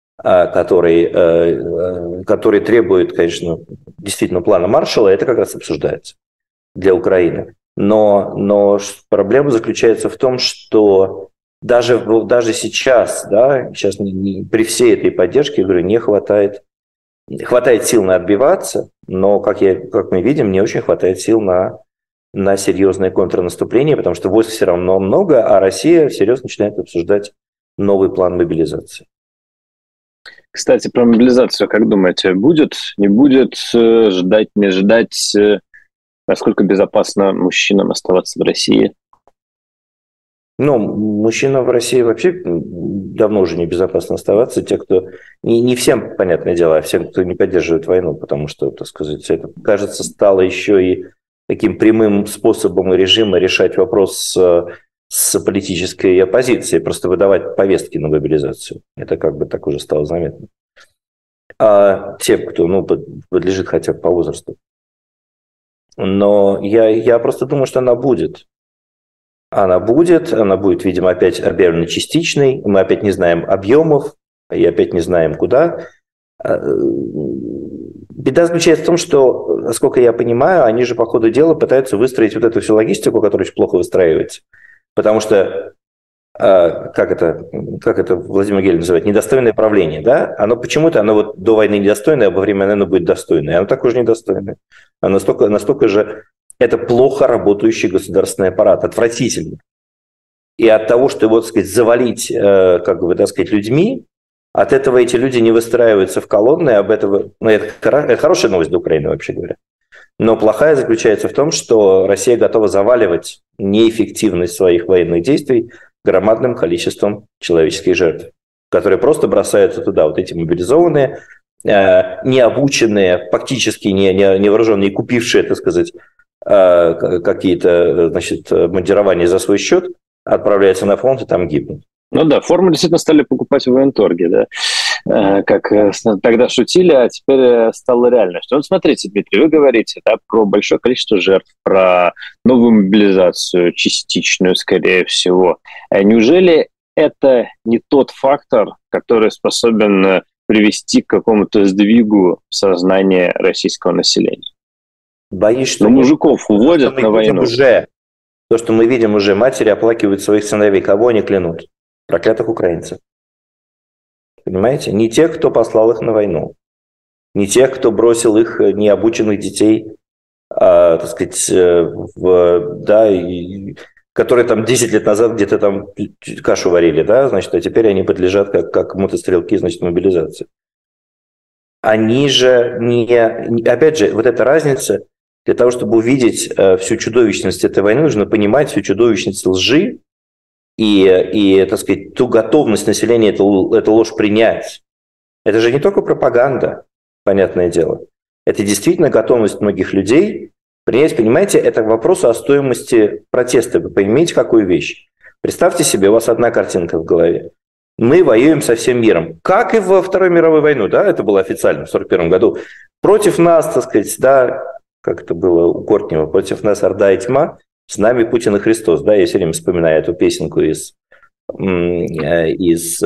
который, который требует, конечно, действительно плана Маршалла, это как раз обсуждается для Украины. Но, но проблема заключается в том, что даже, даже сейчас, да, сейчас не, не, при всей этой поддержке, я говорю, не хватает, хватает сил на отбиваться, но, как, я, как мы видим, не очень хватает сил на... на серьезное контрнаступление, потому что войск все равно много, а Россия всерьез начинает обсуждать новый план мобилизации. Кстати, про мобилизацию, как думаете, будет, не будет, ждать, не ждать? Насколько безопасно мужчинам оставаться в России? Ну, мужчинам в России вообще давно уже небезопасно оставаться. Те, кто... Не, не всем, понятное дело, а всем, кто не поддерживает войну, потому что, так сказать, это, кажется, стало еще и таким прямым способом и режима решать вопрос с, с политической оппозицией, просто выдавать повестки на мобилизацию. Это как бы так уже стало заметно. А тем, кто ну, подлежит хотя бы по возрасту. Но я, я просто думаю, что она будет. Она будет, она будет, видимо, опять объявлена частичной. Мы опять не знаем объемов и опять не знаем, куда. Беда заключается в том, что, насколько я понимаю, они же по ходу дела пытаются выстроить вот эту всю логистику, которая очень плохо выстраивается. Потому что, как это, как это Владимир Гель называет, недостойное правление, да? Оно почему-то, оно вот до войны недостойное, а во время войны оно будет достойное. Оно такое же недостойное. Оно настолько, настолько же... Это плохо работающий государственный аппарат, отвратительный. И от того, что его, так сказать, завалить, как бы, так сказать, людьми, от этого эти люди не выстраиваются в колонны, об этого, ну, это, это хорошая новость для Украины, вообще говоря. Но плохая заключается в том, что Россия готова заваливать неэффективность своих военных действий громадным количеством человеческих жертв, которые просто бросаются туда, вот эти мобилизованные, необученные, фактически не, не, не вооруженные, купившие, так сказать, какие-то, значит, мундирования за свой счет, отправляются на фронт и там гибнут. Ну да, форму действительно стали покупать в военторге, да, как тогда шутили, а теперь стало реальностью. Вот смотрите, Дмитрий, вы говорите, да, про большое количество жертв, про новую мобилизацию, частичную, скорее всего. Неужели это не тот фактор, который способен привести к какому-то сдвигу сознания российского населения? Боюсь, что... Но мужиков уводят на войну. Уже, то, что мы видим уже, матери оплакивают своих сыновей. Кого они клянут? Проклятых украинцев. Понимаете? Не тех, кто послал их на войну. Не тех, кто бросил их необученных детей, а, так сказать, в, да, и, которые там десять лет назад где-то там кашу варили, да, значит, а теперь они подлежат как, как мотострелки, значит, мобилизации. Они же не... Опять же, вот эта разница... Для того, чтобы увидеть э, всю чудовищность этой войны, нужно понимать всю чудовищность лжи и, и, так сказать, ту готовность населения эту, эту ложь принять. Это же не только пропаганда, понятное дело. Это действительно готовность многих людей принять. Понимаете, это вопрос о стоимости протеста. Вы понимаете, какую вещь? Представьте себе, у вас одна картинка в голове. Мы воюем со всем миром. Как и во Второй мировой войну, да, это было официально в сорок первом году. Против нас, так сказать, да, как это было у Кортнева, против нас орда и тьма, с нами Путин и Христос. Да, я все время вспоминаю эту песенку из, из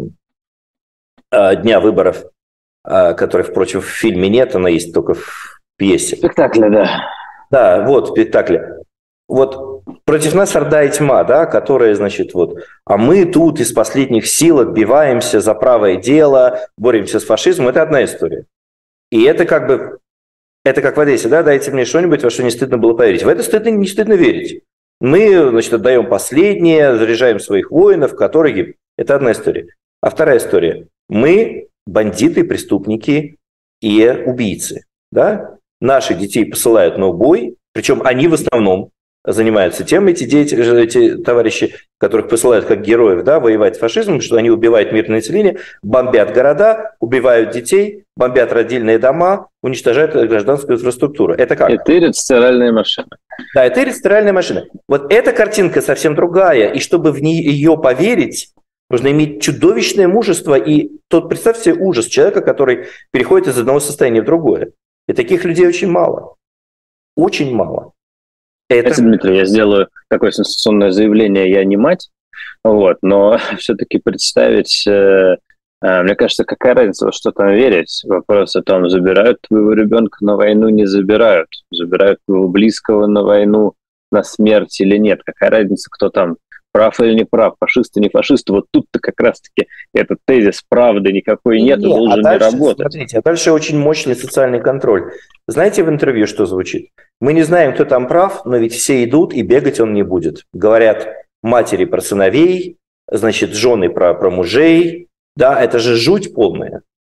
«Дня выборов», которой, впрочем, в фильме нет, она есть только в пьесе. Спектакле, да. Да, вот, в спектакле. Вот против нас орда и тьма, да, которая, значит, вот, а мы тут из последних сил отбиваемся за правое дело, боремся с фашизмом, это одна история. И это как бы... Это как в Одессе, да, дайте мне что-нибудь, во что не стыдно было поверить. В это стыдно, не стыдно верить. Мы, значит, отдаем последнее, заряжаем своих воинов, которые гибнут. Это одна история. А вторая история. Мы бандиты, преступники и убийцы. Да? Наших детей посылают на убой, причем они в основном занимаются тем, эти, дети, эти товарищи, которых посылают как героев, да, воевать с фашизмом, что они убивают мирное население, бомбят города, убивают детей, бомбят родильные дома, уничтожают гражданскую инфраструктуру. Это как? И тырят стиральные машины. Да, и тырят стиральные машины. Вот эта картинка совсем другая, и чтобы в нее поверить, нужно иметь чудовищное мужество, и тот, представьте себе ужас человека, который переходит из одного состояния в другое. И таких людей очень мало. Очень мало. Это... Знаете, Дмитрий, я сделаю такое сенсационное заявление, я не мать, вот, но все-таки представить, э, э, мне кажется, какая разница, во что там верить. Вопрос о том, забирают твоего ребенка на войну, не забирают, забирают твоего близкого на войну, на смерть или нет. Какая разница, кто там прав или не прав, фашисты, не фашисты. Вот тут-то как раз-таки этот тезис правды никакой нет, нет и должен а дальше, не работать. Смотрите, а дальше очень мощный социальный контроль. Знаете в интервью, что звучит? Мы не знаем, кто там прав, но ведь все идут, и бегать он не будет. Говорят матери про сыновей, значит, жены про, про мужей. Да, это же жуть полная.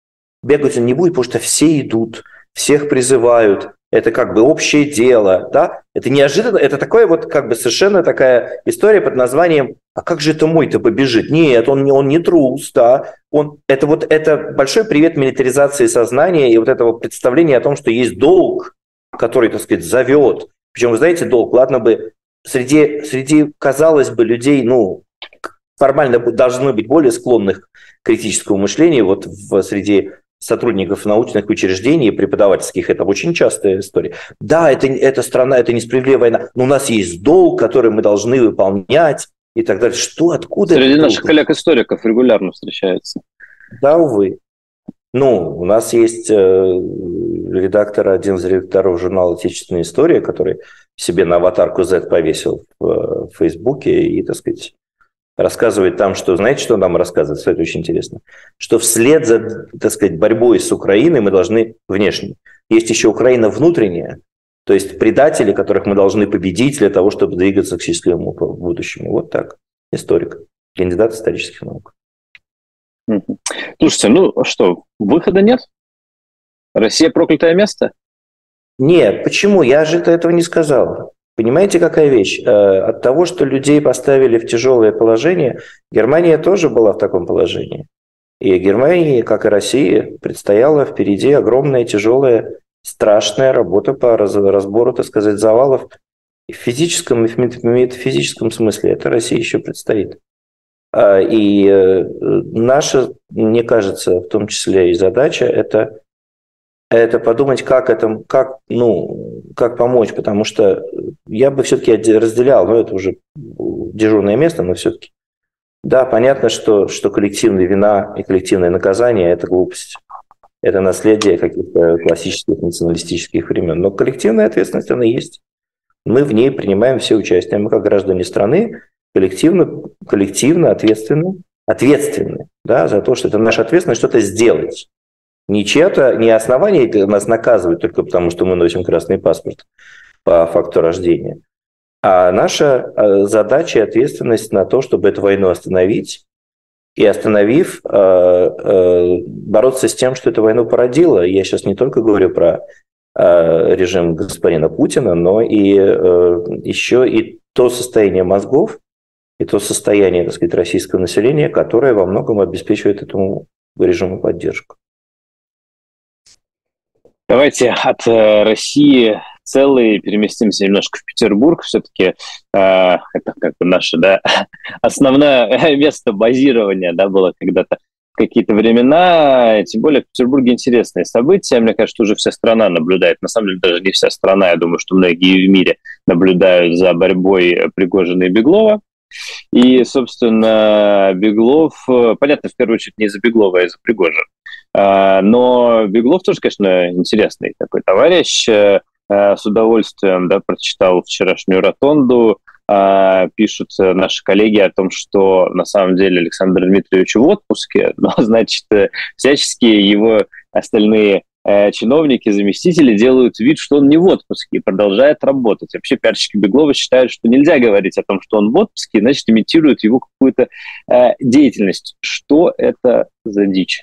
бегать он не будет, потому что все идут, всех призывают, это как бы общее дело, да? Это неожиданно, это такое вот как бы совершенно такая история под названием «А как же это мой-то побежит?» Нет, он, он не трус, да? Он, это вот это большой привет милитаризации сознания и вот этого представления о том, что есть долг, который, так сказать, зовет. Причем, вы знаете, долг, ладно бы, среди, среди казалось бы, людей, ну, формально должны быть более склонных к критическому мышлению, вот в среди сотрудников научных учреждений и преподавательских, это очень частая история. Да, это, это страна, это несправедливая война, но у нас есть долг, который мы должны выполнять и так далее. Что, откуда? Среди наших коллег-историков регулярно встречается. Да, увы. Ну, у нас есть э, редактор, один из редакторов журнала «Отечественная история», который себе на аватарку Z повесил в, в Фейсбуке и, так сказать, рассказывает там, что, знаете, что нам рассказывает, это очень интересно, что вслед за, так сказать, борьбой с Украиной мы должны, внешне, есть еще Украина внутренняя, то есть предатели, которых мы должны победить для того, чтобы двигаться к счастливому будущему. Вот так. Историк, кандидат исторических наук. Слушайте, ну что, выхода нет? Россия проклятое место? Нет, почему? Я же этого не сказал. Понимаете, какая вещь? От того, что людей поставили в тяжелое положение, Германия тоже была в таком положении. И Германии, как и России, предстояла впереди огромная, тяжелая, страшная работа по разбору, так сказать, завалов. И в физическом, и в метафизическом смысле это России еще предстоит. И наша, мне кажется, в том числе и задача, это, это подумать, как, это, как, ну, как помочь, потому что я бы все-таки разделял, но это уже дежурное место, но все-таки. Да, понятно, что, что коллективная вина и коллективное наказание – это глупость. Это наследие каких-то классических националистических времен. Но коллективная ответственность, она есть. Мы в ней принимаем все участие. Мы, как граждане страны, коллективно, коллективно ответственны, ответственны, да, за то, что это наша ответственность что-то сделать. Не чье-то, не основание нас наказывают только потому, что мы носим красный паспорт по факту рождения, а наша задача и ответственность на то, чтобы эту войну остановить, и остановив, бороться с тем, что эту войну породило. Я сейчас не только говорю про режим господина Путина, но и еще и то состояние мозгов, и то состояние, так сказать, российского населения, которое во многом обеспечивает этому режиму поддержку. Давайте от э, России целой переместимся немножко в Петербург. Все-таки э, это как бы наше, да, основное место базирования, да, было когда-то в какие-то времена. Тем более в Петербурге интересные события. Мне кажется, уже вся страна наблюдает. На самом деле даже не вся страна. Я думаю, что многие в мире наблюдают за борьбой Пригожина и Беглова. И, собственно, Беглов, понятно, в первую очередь не из-за Беглова, а из-за Пригожина. Но Беглов тоже, конечно, интересный такой товарищ. С удовольствием, да, прочитал вчерашнюю ротонду. Пишут наши коллеги о том, что на самом деле Александр Дмитриевич в отпуске, но, значит, всячески его остальные чиновники, заместители делают вид, что он не в отпуске и продолжает работать. Вообще пиарщики Беглова считают, что нельзя говорить о том, что он в отпуске, значит, имитируют его какую-то э, деятельность. Что это за дичь?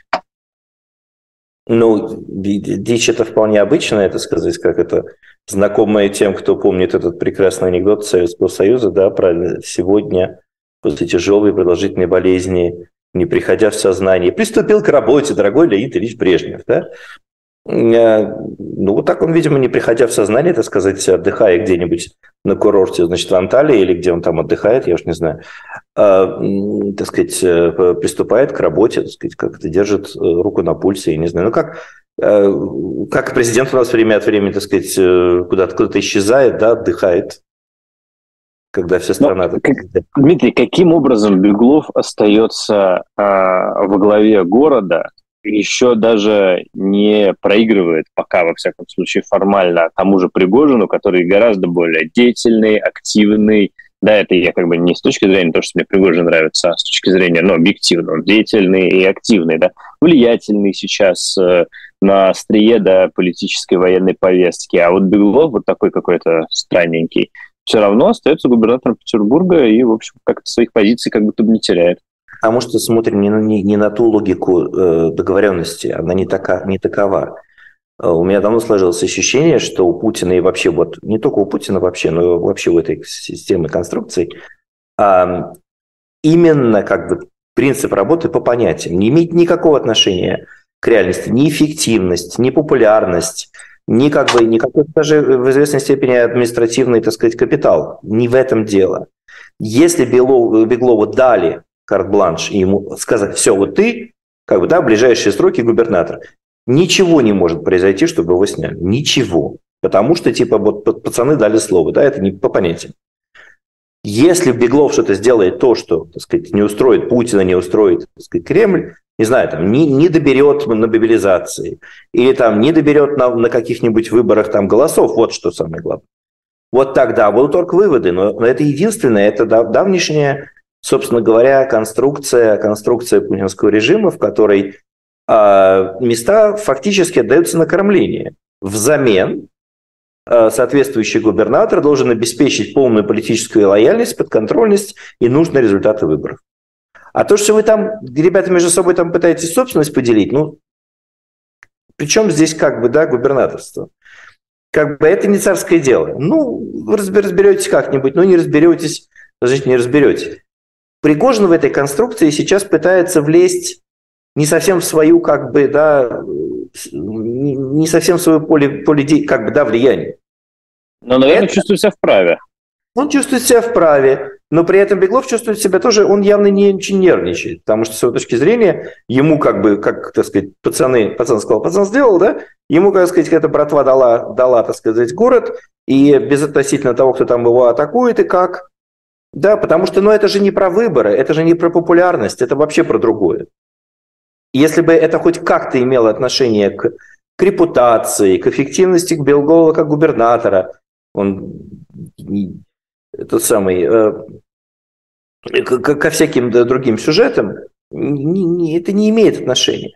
Ну, дичь это вполне обычная, это сказать, как это знакомое тем, кто помнит этот прекрасный анекдот Советского Союза, да, про сегодня после тяжелой продолжительной болезни, не приходя в сознание, приступил к работе, дорогой Леонид Ильич Брежнев, да. Ну, вот так он, видимо, не приходя в сознание, так сказать, отдыхая где-нибудь на курорте, значит, в Анталии или где он там отдыхает, я уж не знаю, так сказать, приступает к работе, так сказать, как-то держит руку на пульсе, я не знаю. Ну, как, как президент у нас время от времени, так сказать, куда-то, куда-то исчезает, да, отдыхает, когда вся страна... Но, как, Дмитрий, каким образом Беглов остается а, во главе города, еще даже не проигрывает пока, во всяком случае, формально тому же Пригожину, который гораздо более деятельный, активный. Да, это я как бы не с точки зрения того, что мне Пригожин нравится, а с точки зрения, ну, объективно, он деятельный и активный, да, влиятельный сейчас э, на острие, да, политической военной повестки. А вот Беглов вот такой какой-то странненький, все равно остается губернатором Петербурга и, в общем, как-то своих позиций как будто бы не теряет. Потому что смотрим не на, не, не на ту логику э, договоренности, она не, така, не такова. Э, у меня давно сложилось ощущение, что у Путина и вообще, вот не только у Путина вообще, но и вообще у этой системы конструкций, э, именно как бы принцип работы по понятиям не имеет никакого отношения к реальности, ни эффективность, ни популярность, ни как бы, никакой даже в известной степени административный, так сказать, капитал. Не в этом дело. Если Белову, Беглову дали карт-бланш и ему сказать, все, вот ты, как бы, да, в ближайшие сроки губернатор, ничего не может произойти, чтобы его сняли. Ничего. Потому что, типа, вот пацаны дали слово, да, это не по понятиям. Если Беглов что-то сделает то, что, так сказать, не устроит Путина, не устроит, так сказать, Кремль, не знаю, там, не, не доберет на мобилизации, или там не доберет на, на каких-нибудь выборах там голосов, вот что самое главное. Вот тогда будут только выводы, но, но это единственное, это дав, давнишняя, собственно говоря, конструкция, конструкция путинского режима, в которой э, места фактически отдаются на кормление. Взамен э, соответствующий губернатор должен обеспечить полную политическую лояльность, подконтрольность и нужные результаты выборов. А то, что вы там, ребята, между собой там пытаетесь собственность поделить, ну, причем здесь как бы, да, губернаторство? Как бы это не царское дело. Ну, вы разберетесь как-нибудь, но не разберетесь, значит, не разберетесь. Пригожин в этой конструкции сейчас пытается влезть не совсем в свою, как бы, да, не совсем в свое поле, поле как бы, да, влияния. Но, наверное, это... чувствует себя вправе. Он чувствует себя вправе, но при этом Беглов чувствует себя тоже, он явно не очень нервничает, потому что с его точки зрения, ему как бы, как, так сказать, пацаны, пацан сказал, пацан сделал, да, ему, как сказать, эта братва дала, дала, так сказать, город, и безотносительно того, кто там его атакует и как, да, потому что, ну, это же не про выборы, это же не про популярность, это вообще про другое. Если бы это хоть как-то имело отношение к, к репутации, к эффективности Беглова как губернатора, он... тот самый, э, ко, ко всяким другим сюжетам, не, не, это не имеет отношения.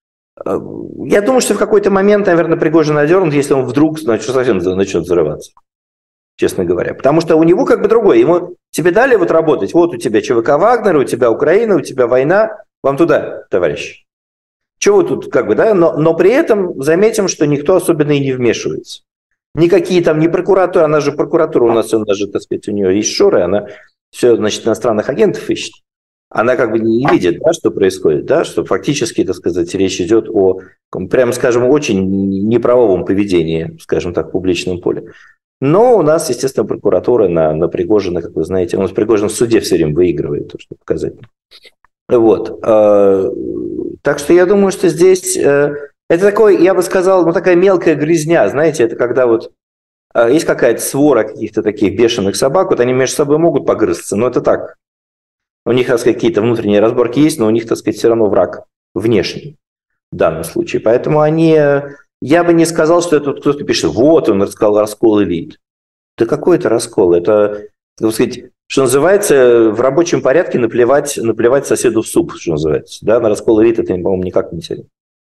Я думаю, что в какой-то момент, наверное, Пригожин одернут, если он вдруг значит, совсем начнет взрываться, честно говоря. Потому что у него как бы другое. Ему тебе дали вот работать, вот у тебя ЧВК Вагнер, у тебя Украина, у тебя война, вам туда, товарищи. Чего вы тут, как бы, да? Но, но при этом заметим, что никто особенно и не вмешивается. Никакие там, не прокуратура, она же прокуратура, у нас, она же, так сказать, у нее есть шоры, она все, значит, иностранных агентов ищет. Она как бы не видит, да, что происходит, да, что фактически, так сказать, речь идет о, прямо скажем, очень неправовом поведении, скажем так, в публичном поле. Но у нас, естественно, прокуратура на, на Пригожина, как вы знаете, у нас Пригожин в суде все время выигрывает, то, что показательно. Вот. Так что я думаю, что здесь... Это такой, я бы сказал, ну такая мелкая грязня, знаете, это когда вот э, есть какая-то свора каких-то таких бешеных собак, вот они между собой могут погрызться, но это так. У них, так сказать, какие-то внутренние разборки есть, но у них, так сказать, все равно враг внешний в данном случае. Поэтому они, я бы не сказал, что это кто-то пишет, вот он рассказал раскол элит. Да какой это раскол? Это, так сказать, что называется, в рабочем порядке наплевать, наплевать соседу в суп, что называется. Да, на раскол элит это, по-моему, никак не тянет.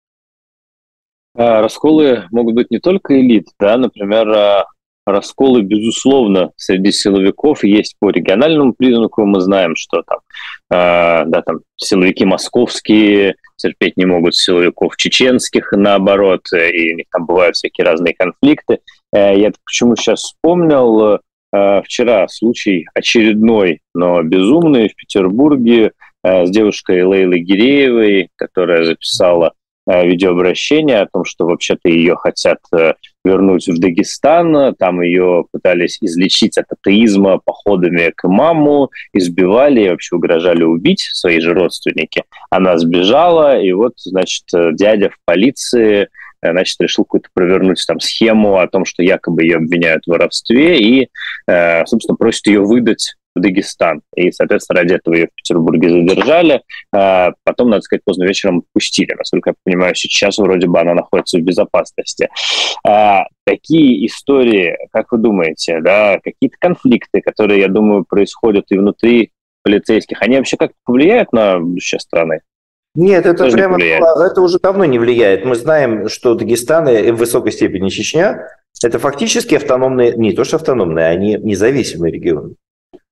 Расколы могут быть не только элит, да, например, расколы, безусловно, среди силовиков есть по региональному признаку. Мы знаем, что там, э, да, там силовики московские терпеть не могут силовиков чеченских, наоборот, и у них там бывают всякие разные конфликты. Э, я почему сейчас вспомнил, э, вчера случай очередной, но безумный в Петербурге э, с девушкой Лейлой Гиреевой, которая записала видеообращение о том, что вообще-то ее хотят вернуть в Дагестан, там ее пытались излечить от атеизма походами к имаму, избивали и вообще угрожали убить свои же родственники. Она сбежала, и вот, значит, дядя в полиции, значит, решил какую-то провернуть там схему о том, что якобы ее обвиняют в воровстве и, собственно, просит ее выдать в Дагестан. И, соответственно, ради этого ее в Петербурге задержали. Потом, надо сказать, поздно вечером отпустили. Насколько я понимаю, сейчас вроде бы она находится в безопасности. Такие истории, как вы думаете, да, какие-то конфликты, которые, я думаю, происходят и внутри полицейских, они вообще как-то повлияют на будущее страны? Нет, это Тоже прямо это уже давно не влияет. Мы знаем, что Дагестан и в высокой степени Чечня – это фактически автономные, не то что автономные, они независимые регионы.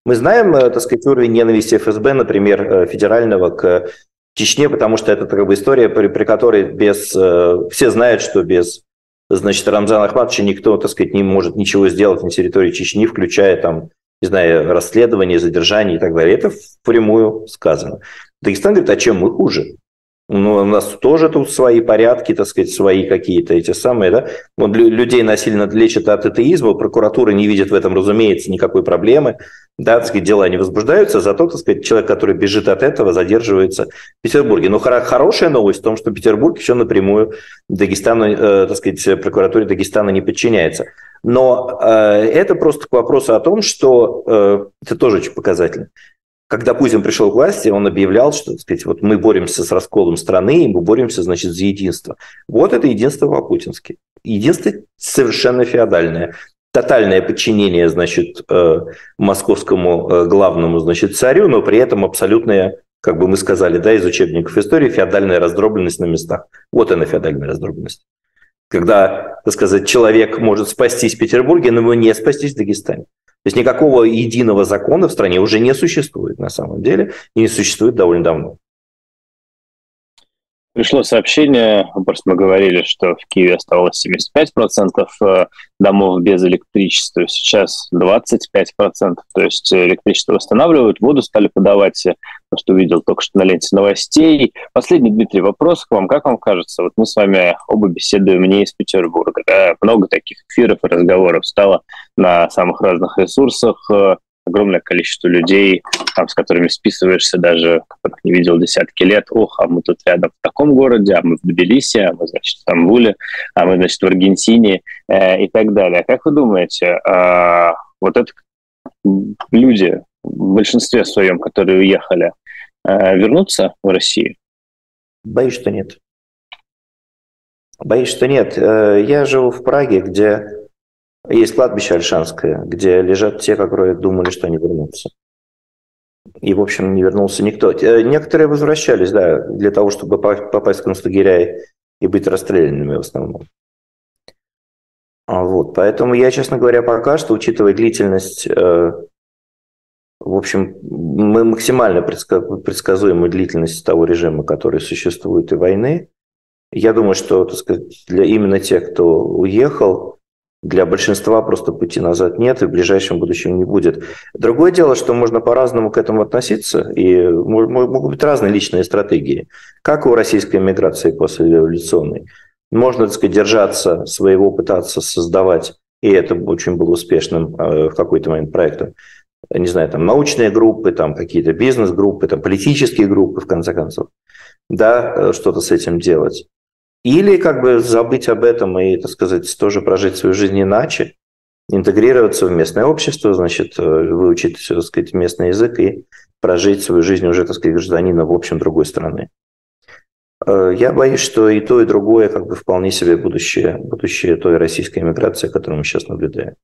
Мы знаем, так сказать, уровень ненависти эф эс бэ, например, федерального к Чечне, потому что это как бы история, при, при которой без... Все знают, что без, значит, Рамзана Ахматовича никто, так сказать, не может ничего сделать на территории Чечни, включая там, не знаю, расследование, задержание и так далее. Это впрямую сказано. Дагестан говорит, а чем мы хуже? Ну, у нас тоже тут свои порядки, так сказать, свои какие-то эти самые, да. Вот людей насильно лечат от атеизма, прокуратура не видит в этом, разумеется, никакой проблемы, да, так сказать, дела не возбуждаются, зато, так сказать, человек, который бежит от этого, задерживается в Петербурге. Но хорошая новость в том, что Петербург еще напрямую Дагестану, э, так сказать, прокуратуре Дагестана не подчиняется. Но э, это просто к вопросу о том, что э, это тоже очень показательно. Когда Путин пришел к власти, он объявлял, что, так сказать, вот мы боремся с расколом страны, и мы боремся, значит, за единство. Вот это единство по-путински. Единство совершенно феодальное. Тотальное подчинение, значит, московскому главному, значит, царю, но при этом абсолютная, как бы мы сказали, да, из учебников истории, феодальная раздробленность на местах. Вот она, феодальная раздробленность. Когда, так сказать, человек может спастись в Петербурге, но его не спастись в Дагестане. То есть никакого единого закона в стране уже не существует на самом деле, и не существует довольно давно. Пришло сообщение, просто мы говорили, что в Киеве оставалось семьдесят пять процентов домов без электричества, сейчас двадцать пять процентов, то есть электричество восстанавливают, воду стали подавать, то, что увидел только что на ленте новостей. Последний, Дмитрий, вопрос к вам. Как вам кажется, вот мы с вами оба беседуем не из Петербурга, да? Много таких эфиров и разговоров стало на самых разных ресурсах, огромное количество людей, там, с которыми списываешься даже, которых не видел десятки лет. Ох, а мы тут рядом в таком городе, а мы в Тбилиси, а мы, значит, в Стамбуле, а мы, значит, в Аргентине э, и так далее. Как вы думаете, э, вот это люди в большинстве своем, которые уехали, э, вернутся в Россию? Боюсь, что нет. Боюсь, что нет. Я живу в Праге, где есть кладбище Ольшанское, где лежат те, которые думали, что они вернутся. И, в общем, не вернулся никто. Некоторые возвращались, да, для того, чтобы попасть в концлагеря и быть расстрелянными в основном. Вот. Поэтому я, честно говоря, пока что, учитывая длительность, в общем, мы максимально предсказуемую длительность того режима, который существует, и войны, я думаю, что, так сказать, для именно тех, кто уехал, для большинства просто пути назад нет и в ближайшем будущем не будет. Другое дело, что можно по-разному к этому относиться, и могут быть разные личные стратегии, как у российской эмиграции послереволюционной. Можно, так сказать, держаться своего, пытаться создавать, и это очень было успешным в какой-то момент проектом, не знаю, там научные группы, там какие-то бизнес-группы, там политические группы, в конце концов, да, что-то с этим делать. Или как бы забыть об этом и, так сказать, тоже прожить свою жизнь иначе, интегрироваться в местное общество, значит, выучить, так сказать, местный язык и прожить свою жизнь уже, так сказать, гражданина в общем другой страны. Я боюсь, что и то, и другое как бы вполне себе будущее, будущее той российской эмиграции, которую мы сейчас наблюдаем.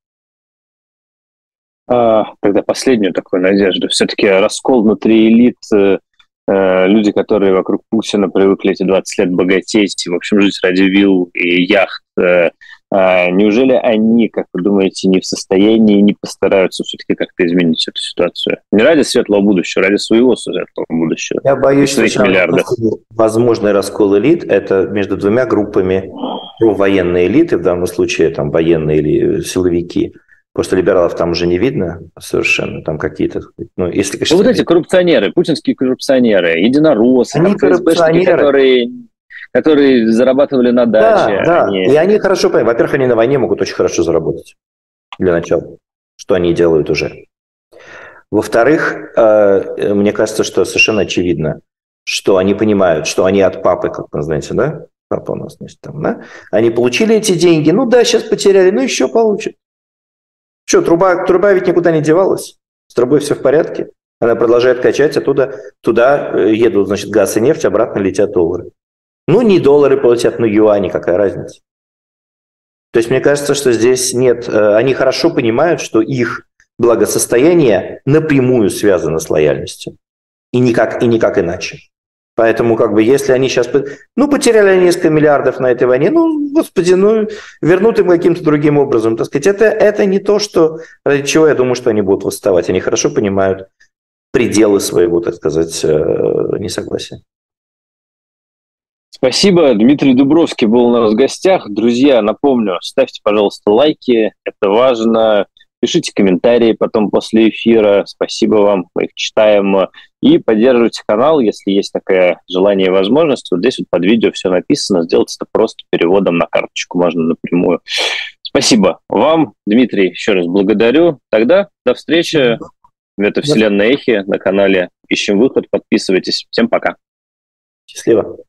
А, тогда последнюю такую надежду. Все-таки раскол внутри элит, люди, которые вокруг Путина привыкли эти двадцать лет богатеть, в общем, жить ради вилл и яхт, неужели они, как вы думаете, не в состоянии, не постараются все-таки как-то изменить эту ситуацию? Не ради светлого будущего, ради своего светлого будущего. Я боюсь, что возможный раскол элит – это между двумя группами военной элиты, в данном случае там военные или силовики. Потому что либералов там уже не видно совершенно, там какие-то... Ну, если, конечно, ну, вот эти коррупционеры, путинские коррупционеры, единороссы, они коррупционеры, которые, которые зарабатывали на даче. Да, да. Они... И они хорошо понимают. Во-первых, они на войне могут очень хорошо заработать, для начала, что они делают уже. Во-вторых, мне кажется, что совершенно очевидно, что они понимают, что они от папы, как вы знаете, да? Папа у нас, значит, там, да? Они получили эти деньги, ну да, сейчас потеряли, ну еще получат. Что, труба, труба ведь никуда не девалась. С трубой все в порядке. Она продолжает качать, оттуда туда едут, значит, газ и нефть, обратно летят доллары. Ну, не доллары полетят, но юани, какая разница. То есть мне кажется, что здесь нет... Они хорошо понимают, что их благосостояние напрямую связано с лояльностью. И никак, и никак иначе. Поэтому, как бы, если они сейчас... Ну, потеряли они несколько миллиардов на этой войне, ну, господи, ну, вернут им каким-то другим образом, так сказать. Это, это не то, что... Ради чего я думаю, что они будут восставать. Они хорошо понимают пределы своего, так сказать, несогласия. Спасибо. Дмитрий Дубровский был у нас в гостях. Друзья, напомню, ставьте, пожалуйста, лайки. Это важно. Пишите комментарии потом после эфира. Спасибо вам, мы их читаем. И поддерживайте канал, если есть такое желание и возможность. Вот здесь вот под видео все написано. Сделать это просто переводом на карточку можно напрямую. Спасибо вам, Дмитрий, еще раз благодарю. Тогда до встречи в «Это вселенная Эхи» на канале «Ищем выход». Подписывайтесь. Всем пока. Счастливо.